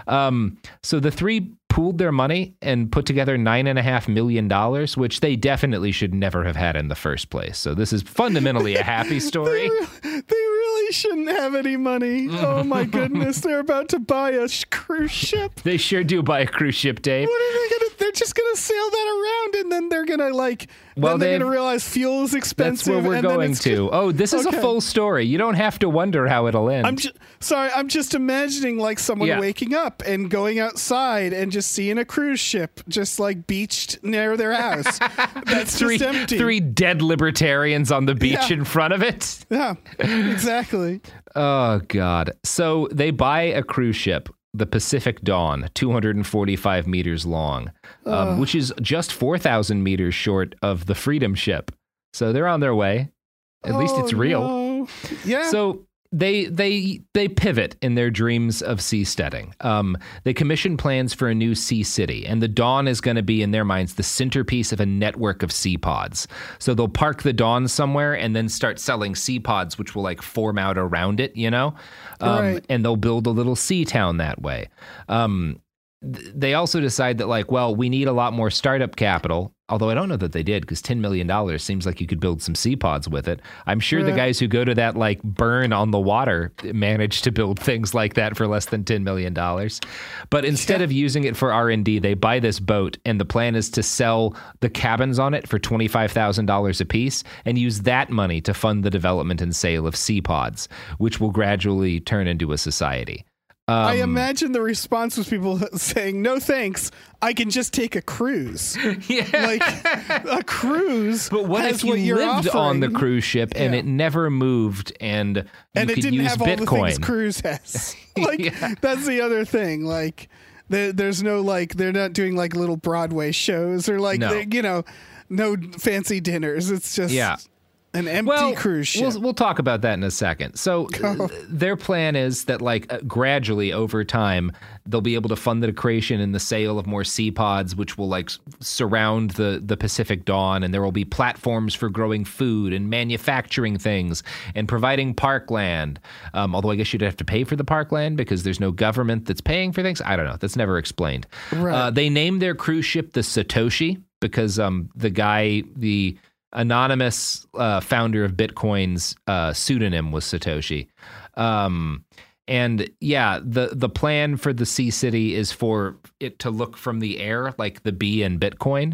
So the three pooled their money and put together $9.5 million, which they definitely should never have had in the first place. So this is fundamentally a happy story. They really shouldn't have any money. Oh my goodness, they're about to buy a cruise ship. They sure do buy a cruise ship, Dave. What are they gonna? They're just gonna sail that around, and then they're gonna they're gonna realize fuel is expensive. That's where we're going to. Oh, this is a full story. You don't have to wonder how it'll end. I'm just imagining someone waking up and going outside and just seeing a cruise ship just beached near their house. That's just empty. Three dead libertarians on the beach in front of it. Yeah, exactly. Oh, God. So they buy a cruise ship, the Pacific Dawn, 245 meters long, which is just 4,000 meters short of the Freedom ship. So they're on their way. At least it's real. No. Yeah. So they pivot in their dreams of seasteading. They commission plans for a new sea city, and the Dawn is going to be, in their minds, the centerpiece of a network of sea pods. So they'll park the Dawn somewhere and then start selling sea pods, which will form out around it, Right. And they'll build a little sea town that way. They also decide that, we need a lot more startup capital, although I don't know that they did, because $10 million seems like you could build some sea pods with it. I'm sure the guys who go to that, burn on the water manage to build things like that for less than $10 million. But instead of using it for R&D, they buy this boat, and the plan is to sell the cabins on it for $25,000 a piece and use that money to fund the development and sale of sea pods, which will gradually turn into a society. I imagine the response was people saying, "No thanks, I can just take a cruise." A cruise. But what if you lived on the cruise ship and it never moved and you it could didn't use have Bitcoin? all the things cruise has. That's the other thing. There's no they're not doing little Broadway shows or no fancy dinners. It's just an empty cruise ship. We'll talk about that in a second. So their plan is that gradually over time, they'll be able to fund the creation and the sale of more sea pods, which will surround the Pacific Dawn. And there will be platforms for growing food and manufacturing things and providing parkland. Although I guess you'd have to pay for the parkland because there's no government that's paying for things. I don't know. That's never explained. Right. They named their cruise ship the Satoshi because the anonymous founder of Bitcoin's pseudonym was Satoshi. The plan for the Sea City is for it to look from the air like the bee in Bitcoin.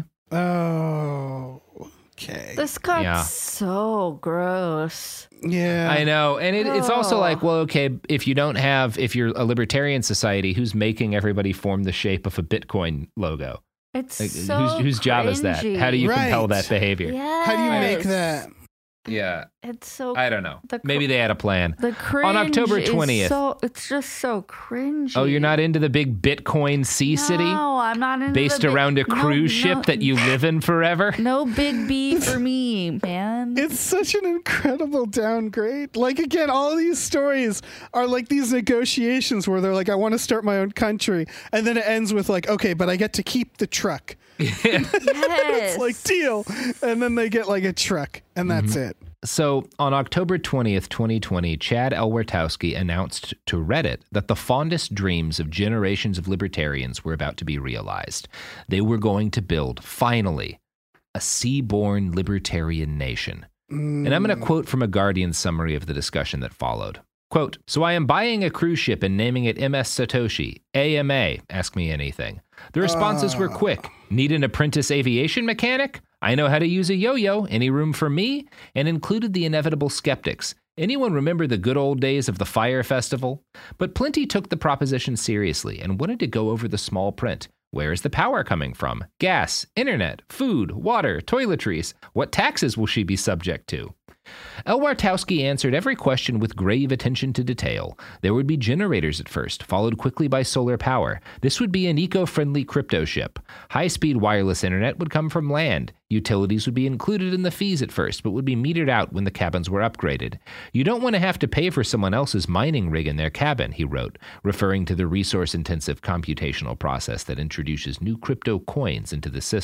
Oh, okay. This got so gross. Yeah. I know. And it's also if you're a libertarian society, who's making everybody form the shape of a Bitcoin logo? It's so whose job is that? How do you compel that behavior? Yes. How do you make that? Yeah. It's so... I don't know. Maybe they had a plan. The cringe on October 20th. It's just so cringy. Oh, you're not into the big Bitcoin Sea City? No, I'm not into based around a cruise ship that you live in forever? No big B for me, man. It's such an incredible downgrade. Again, all of these stories are these negotiations where they're I want to start my own country. And then it ends with okay, but I get to keep the truck. Yes. It's deal. And then they get a truck and that's it. So on October 20th, 2020, Chad Elwartowski announced to Reddit that the fondest dreams of generations of libertarians were about to be realized. They were going to build, finally, a sea-born libertarian nation. And I'm going to quote from a Guardian summary of the discussion that followed. Quote, "So I am buying a cruise ship and naming it MS Satoshi. AMA, ask me anything. The responses were quick. Need an apprentice aviation mechanic? I know how to use a yo-yo. Any room for me?" And included the inevitable skeptics. Anyone remember the good old days of the Fire Festival? But plenty took the proposition seriously and wanted to go over the small print. Where is the power coming from? Gas, internet, food, water, toiletries. What taxes will she be subject to? Elwartowski answered every question with grave attention to detail. There would be generators at first, followed quickly by solar power. This would be an eco-friendly crypto ship. High-speed wireless internet would come from land. Utilities would be included in the fees at first, but would be metered out when the cabins were upgraded. You don't want to have to pay for someone else's mining rig in their cabin, he wrote, referring to the resource-intensive computational process that introduces new crypto coins into the system.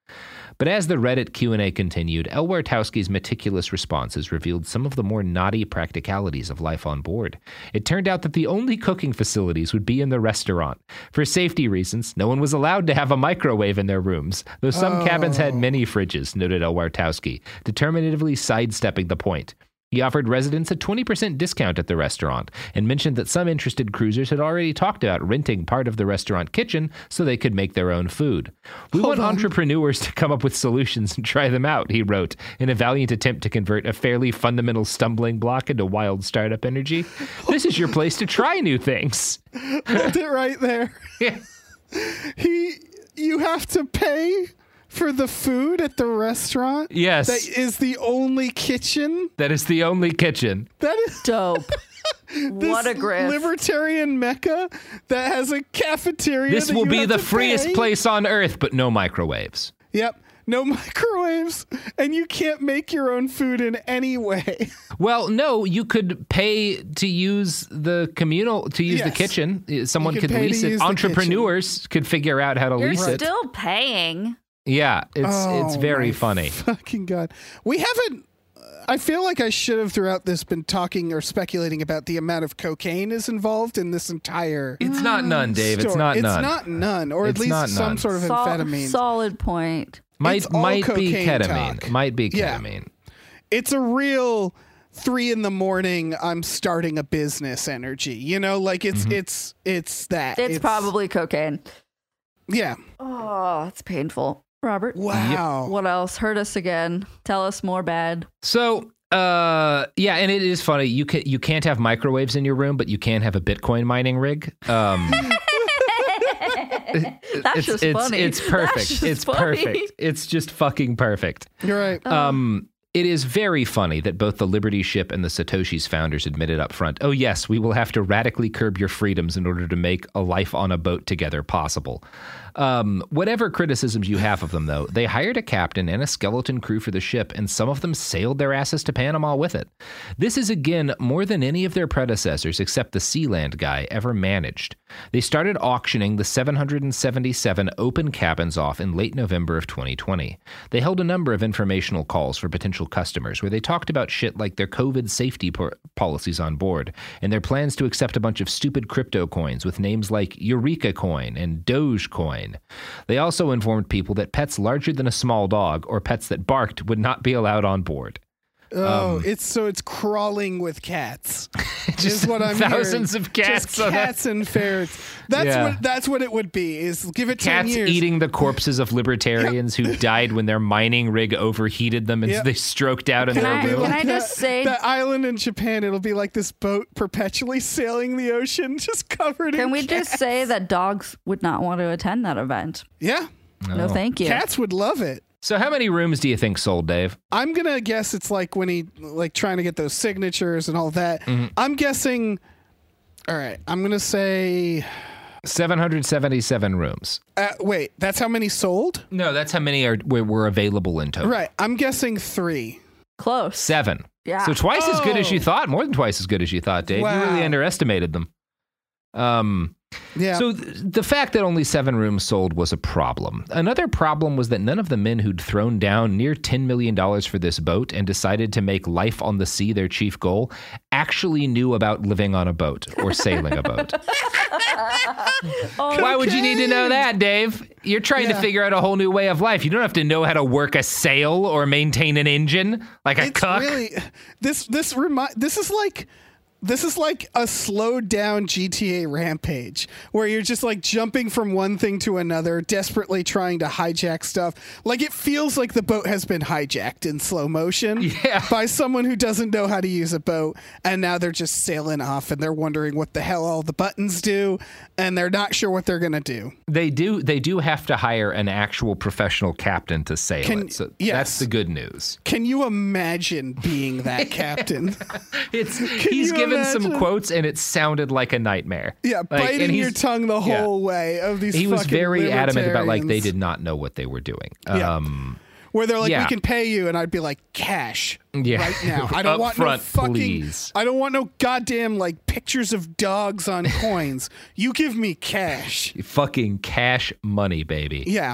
But as the Reddit Q&A continued, El Wartowski's meticulous responses revealed some of the more naughty practicalities of life on board. It turned out that the only cooking facilities would be in the restaurant. For safety reasons, no one was allowed to have a microwave in their rooms, though some cabins had mini fridges, noted El Wartowski, determinatively sidestepping the point. He offered residents a 20% discount at the restaurant and mentioned that some interested cruisers had already talked about renting part of the restaurant kitchen so they could make their own food. We want entrepreneurs to come up with solutions and try them out, he wrote, in a valiant attempt to convert a fairly fundamental stumbling block into wild startup energy. This is your place to try new things. Hold it right there. Yeah. You have to pay for the food at the restaurant? Yes. That is the only kitchen? That is the only kitchen. That is Dope. What a grift. Libertarian mecca that has a cafeteria. This that will you be have the to freest pay? place on earth, but no microwaves. Yep. No microwaves, and you can't make your own food in any way. Well, no, you could pay to use the the kitchen. Someone You could could pay to lease it. use the Entrepreneurs could figure out how to You're lease it. still paying. Yeah, it's very my funny. Fucking God. We haven't. I feel like I should have throughout this been talking or speculating about the amount of cocaine is involved in this entire It's not none, Dave. story. It's not none. It's not none, or It's at not least some none. sort of amphetamine. Solid point. It's all Might be cocaine ketamine. talk. Might be Yeah. ketamine. It's a real 3 a.m. I'm starting a business energy. You know, like it's that. It's probably cocaine. Yeah. Oh, it's painful. Robert. Wow. What else? Hurt us again. Tell us more bad. So, and it is funny. You can't have microwaves in your room, but you can have a Bitcoin mining rig. That's just funny. It's perfect. That's just It's funny. perfect. It's just fucking perfect. You're right. It is very funny that both the Liberty Ship and the Satoshi's founders admitted up front, oh yes, we will have to radically curb your freedoms in order to make a life on a boat together possible. Whatever criticisms you have of them, though, they hired a captain and a skeleton crew for the ship, and some of them sailed their asses to Panama with it. This is, again, more than any of their predecessors, except the Sealand guy, ever managed. They started auctioning the 777 open cabins off in late November of 2020. They held a number of informational calls for potential customers where they talked about shit like their COVID safety policies on board and their plans to accept a bunch of stupid crypto coins with names like Eureka Coin and Dogecoin. They also informed people that pets larger than a small dog or pets that barked would not be allowed on board. It's crawling with cats. Just is what I'm thousands hearing. of cats. Just cats and ferrets. That's what it would be. Is give it 10 Cats years. eating the corpses of libertarians who died when their mining rig overheated them and they stroked out in their room. Can I just say that island in Japan? It'll be like this boat perpetually sailing the ocean, just covered in. Can we just say that dogs would not want to attend that event? Yeah, No, thank you. cats would love it. So how many rooms do you think sold, Dave? I'm gonna guess it's like when he trying to get those signatures and all that. Mm-hmm. I'm guessing. All right, I'm gonna say. 777 rooms. Wait, that's how many sold? No, that's how many were available in total. Right, I'm guessing 3. Close. 7. Yeah. So twice as good as you thought. More than twice as good as you thought, Dave. You Wow. really underestimated them. Yeah. So the fact that only 7 rooms sold was a problem. Another problem was that none of the men who'd thrown down near $10 million for this boat and decided to make life on the sea their chief goal actually knew about living on a boat or sailing a boat. Why would you need to know that, Dave? You're trying to figure out a whole new way of life. You don't have to know how to work a sail or maintain an engine like a it's cook. really this is like a slowed down GTA Rampage where you're just like jumping from one thing to another, desperately trying to hijack stuff. Like it feels like the boat has been hijacked in slow motion by someone who doesn't know how to use a boat, and now they're just sailing off and they're wondering what the hell all the buttons do, and they're not sure what they're gonna do. They do have to hire an actual professional captain to sail it. So that's the good news. Can you imagine being that captain? He's given some quotes and it sounded like a nightmare. Yeah, biting your tongue the whole way of these. He was very adamant about like they libertarians. did not know what they were doing. Where they're like, we can pay you, and I'd be like, cash right now. I don't Up want front, no fucking. please. I don't want no goddamn like pictures of dogs on coins. You give me cash. Fucking cash money, baby. Yeah.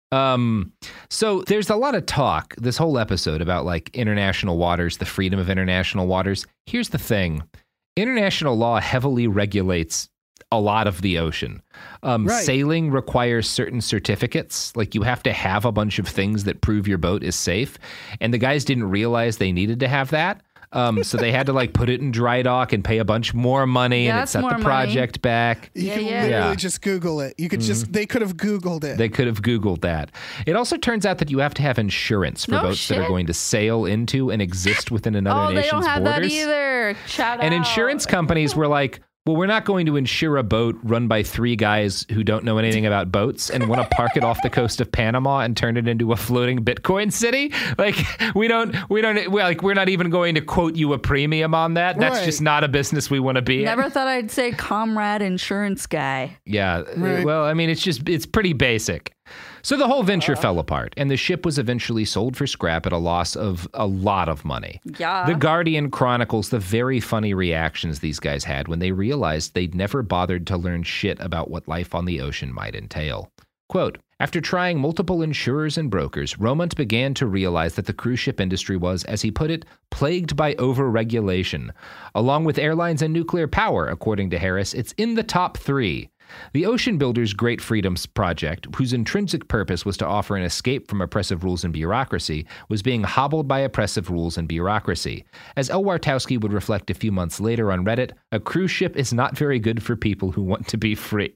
So there's a lot of talk this whole episode about like international waters, the freedom of international waters. Here's the thing. International law heavily regulates a lot of the ocean. Right. Sailing requires certain certificates. Like you have to have a bunch of things that prove your boat is safe. And the guys didn't realize they needed to have that. So they had to like put it in dry dock and pay a bunch more money, and it set the project back. You can literally just Google it. You could they could have Googled it. They could have Googled that. It also turns out that you have to have insurance for boats that are going to sail into and exist within another nation's borders. Oh, they don't have that either. Shout out. And insurance companies were like, well, we're not going to insure a boat run by 3 guys who don't know anything about boats and want to park it off the coast of Panama and turn it into a floating Bitcoin city. Like we're not even going to quote you a premium on that. That's just not a business we want to be in. Never thought I'd say comrade insurance guy. Yeah. Right. Well, I mean, it's pretty basic. So the whole venture fell apart, and the ship was eventually sold for scrap at a loss of a lot of money. Yeah. The Guardian chronicles the very funny reactions these guys had when they realized they'd never bothered to learn shit about what life on the ocean might entail. Quote, after trying multiple insurers and brokers, Romont began to realize that the cruise ship industry was, as he put it, plagued by over-regulation. Along with airlines and nuclear power, according to Harris, it's in the top 3. The Ocean Builders' Great Freedoms Project, whose intrinsic purpose was to offer an escape from oppressive rules and bureaucracy, was being hobbled by oppressive rules and bureaucracy. As El Wartowski would reflect a few months later on Reddit, a cruise ship is not very good for people who want to be free.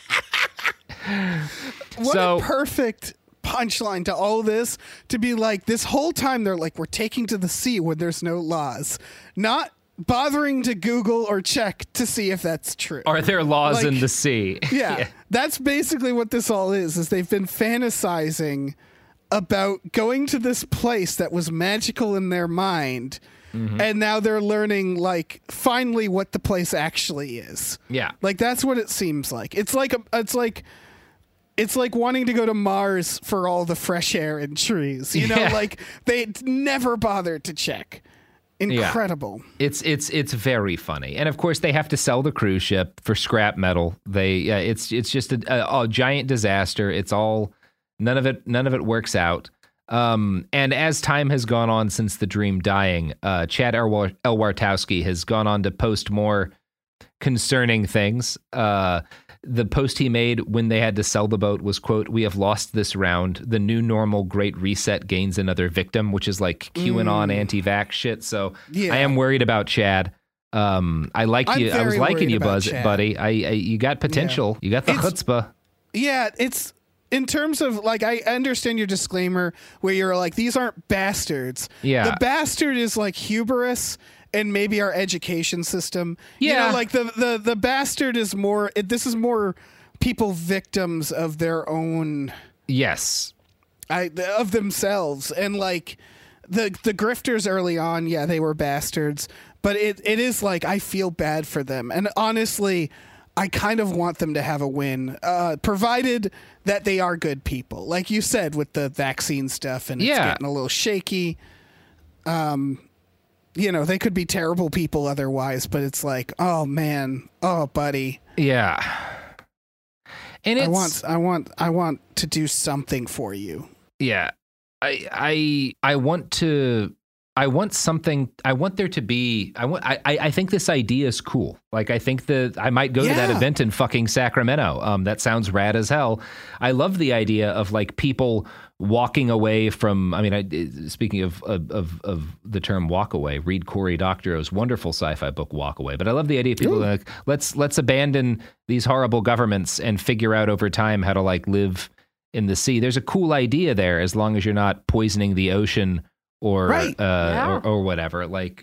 What a perfect punchline to all this, to be like, this whole time they're like, we're taking to the sea when there's no laws. Not bothering to Google or check to see if that's true. Are there laws in the sea? Yeah, that's basically what this all is they've been fantasizing about going to this place that was magical in their mind, and now they're learning, like, finally what the place actually is. Yeah. Like, that's what it seems like. It's like wanting to go to Mars for all the fresh air and trees. You know, like, they never bothered to check. Incredible. Yeah. It's very funny. And of course they have to sell the cruise ship for scrap metal. It's just a giant disaster. It's all none of it works out. And as time has gone on since the dream dying, Chad Elwartowski has gone on to post more concerning things. The post he made when they had to sell the boat was, quote, "We have lost this round. The new normal Great Reset gains another victim," which is like QAnon anti-vax shit. So I am worried about Chad. I liked you. I was liking you, buddy. You got potential. You got the chutzpah. Yeah, it's in terms of, like, I understand your disclaimer where you're like, these aren't bastards. Yeah. The bastard is like hubris and maybe our education system. Yeah. You know, like the bastard is more, this is more people victims of their own. Yes. Of themselves. And like the grifters early on, yeah, they were bastards, but it is like, I feel bad for them. And honestly, I kind of want them to have a win, provided that they are good people. Like you said, with the vaccine stuff, and it's getting a little shaky. You know, they could be terrible people otherwise, but it's like, oh man, oh buddy. Yeah. And I want to do something for you. Yeah. I want something. I want there to be. I think this idea is cool. Like, I think that I might go to that event in fucking Sacramento. That sounds rad as hell. I love the idea of like people walking away from. I mean, speaking of the term walk away, read Cory Doctorow's wonderful sci-fi book Walk Away. But I love the idea of people like, let's abandon these horrible governments and figure out over time how to like live in the sea. There's a cool idea there, as long as you're not poisoning the ocean or or whatever. Like,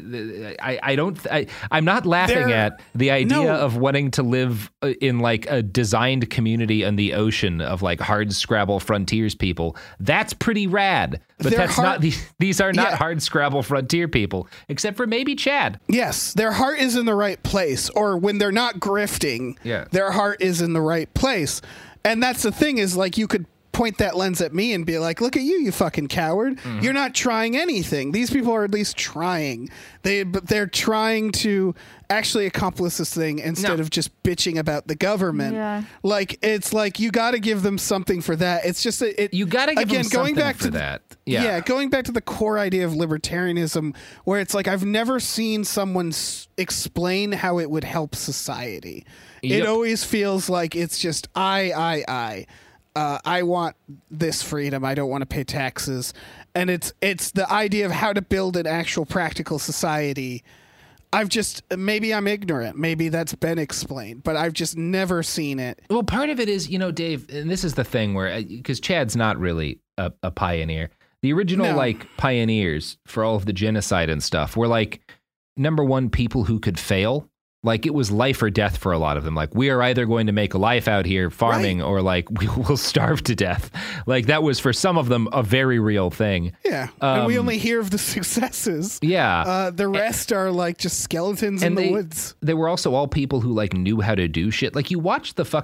I'm not laughing at the idea of wanting to live in like a designed community in the ocean of like hard scrabble frontiers people. That's pretty rad. But that's not these are not hard scrabble frontier people, except for maybe Chad. Yes, their heart is in the right place, or when they're not grifting, their heart is in the right place. And that's the thing, is like, you could point that lens at me and be like, look at you, you fucking coward. You're not trying anything. These people are at least trying. They're trying to actually accomplish this thing instead of just bitching about the government. Yeah. Like, it's like you got to give them something for that. It's just you got to give them something for that. Yeah, going back to the core idea of libertarianism, where it's like I've never seen someone explain how it would help society. It always feels like it's just I want this freedom. I don't want to pay taxes, and it's the idea of how to build an actual practical society. Maybe I'm ignorant. Maybe that's been explained, but I've just never seen it. Well, part of it is, Dave, and this is the thing where, because Chad's not really a pioneer. The original pioneers for all of the genocide and stuff were number one, people who could fail. It was life or death for a lot of them. We are either going to make a life out here farming or we will starve to death. That was for some of them a very real thing. Yeah. And we only hear of the successes. Yeah. The rest are just skeletons in the woods. They were also all people who knew how to do shit. You watch the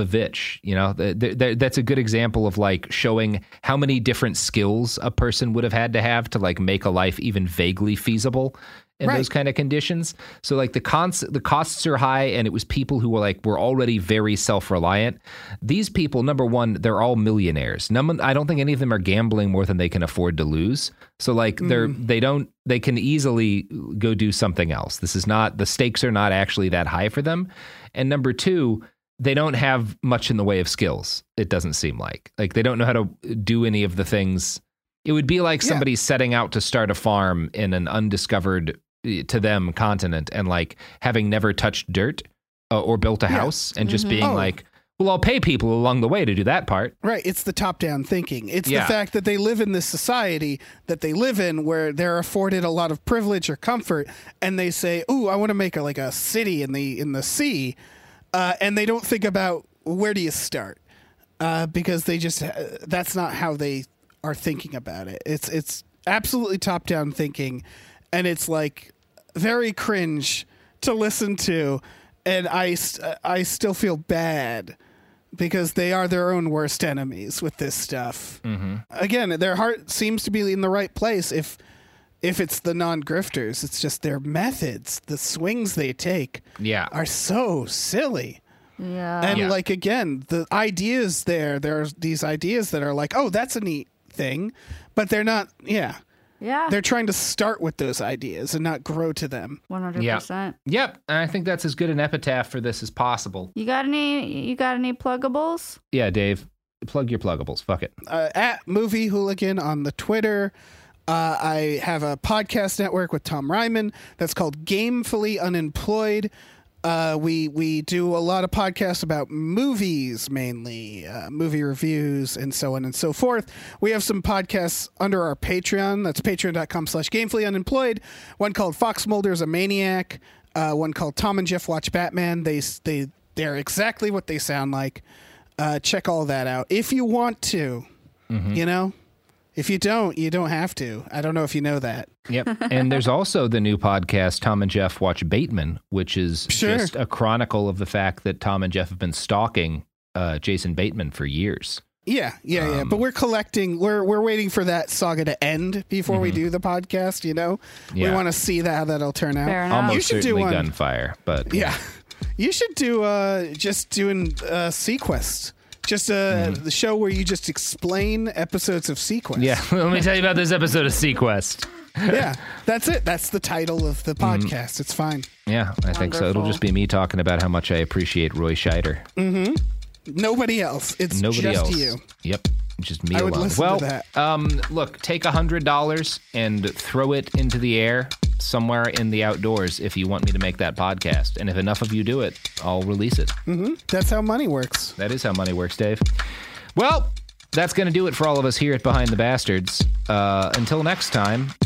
Vivitch, that's a good example of showing how many different skills a person would have to make a life even vaguely feasible in those kind of conditions. So the costs are high, and it was people who were already very self-reliant. These people, number one, they're all millionaires. I don't think any of them are gambling more than they can afford to lose. So they can easily go do something else. The stakes are not actually that high for them. And number two, they don't have much in the way of skills. It doesn't seem like they don't know how to do any of the things. It would be like somebody setting out to start a farm in an undiscovered to them continent and having never touched dirt or built a house and just being well, I'll pay people along the way to do that part. Right. It's the top-down thinking. It's the fact that they live in this society that they live in where they're afforded a lot of privilege or comfort, and they say, ooh, I want to make a city in the sea, and they don't think about where do you start because they just that's not how they are thinking about it. It's absolutely top-down thinking, and it's very cringe to listen to, and I still feel bad because they are their own worst enemies with this stuff. Again, their heart seems to be in the right place if it's the non-grifters. It's just their methods, the swings they take are so silly. Yeah. And again, the ideas there's these ideas that are oh, that's a neat thing, but they're not. Yeah. They're trying to start with those ideas and not grow to them. 100%. Yep. And I think that's as good an epitaph for this as possible. You got any pluggables? Yeah, Dave. Plug your pluggables. Fuck it. At Movie Hooligan on the Twitter. I have a podcast network with Tom Ryman that's called Gamefully Unemployed. We do a lot of podcasts about movies, mainly movie reviews and so on and so forth. We have some podcasts under our Patreon. That's patreon.com/gamefullyunemployed. One called Fox Mulder's a Maniac. One called Tom and Jeff Watch Batman. They're exactly what they sound like. Check all that out if you want to. If you don't, you don't have to. I don't know if you know that. Yep. And there's also the new podcast, Tom and Jeff Watch Bateman, which is just a chronicle of the fact that Tom and Jeff have been stalking Jason Bateman for years. Yeah. But we're collecting. We're waiting for that saga to end before we do the podcast. We want to see how that'll turn out. Fair enough. Almost you should certainly do one. gunfire, but yeah. You should do just doing Sequest. Just the show where you just explain episodes of Sequest. Yeah, let me tell you about this episode of Sequest. Yeah, that's it. That's the title of the podcast. It's fine. Yeah, I think so. It'll just be me talking about how much I appreciate Roy Scheider. Nobody else. It's Nobody just else. you. Yep, just me I alone. would listen to that. Look, take $100 and throw it into the air somewhere in the outdoors if you want me to make that podcast. And if enough of you do it, I'll release it. That's how money works. That is how money works, Dave. Well, that's going to do it for all of us here at Behind the Bastards. Until next time,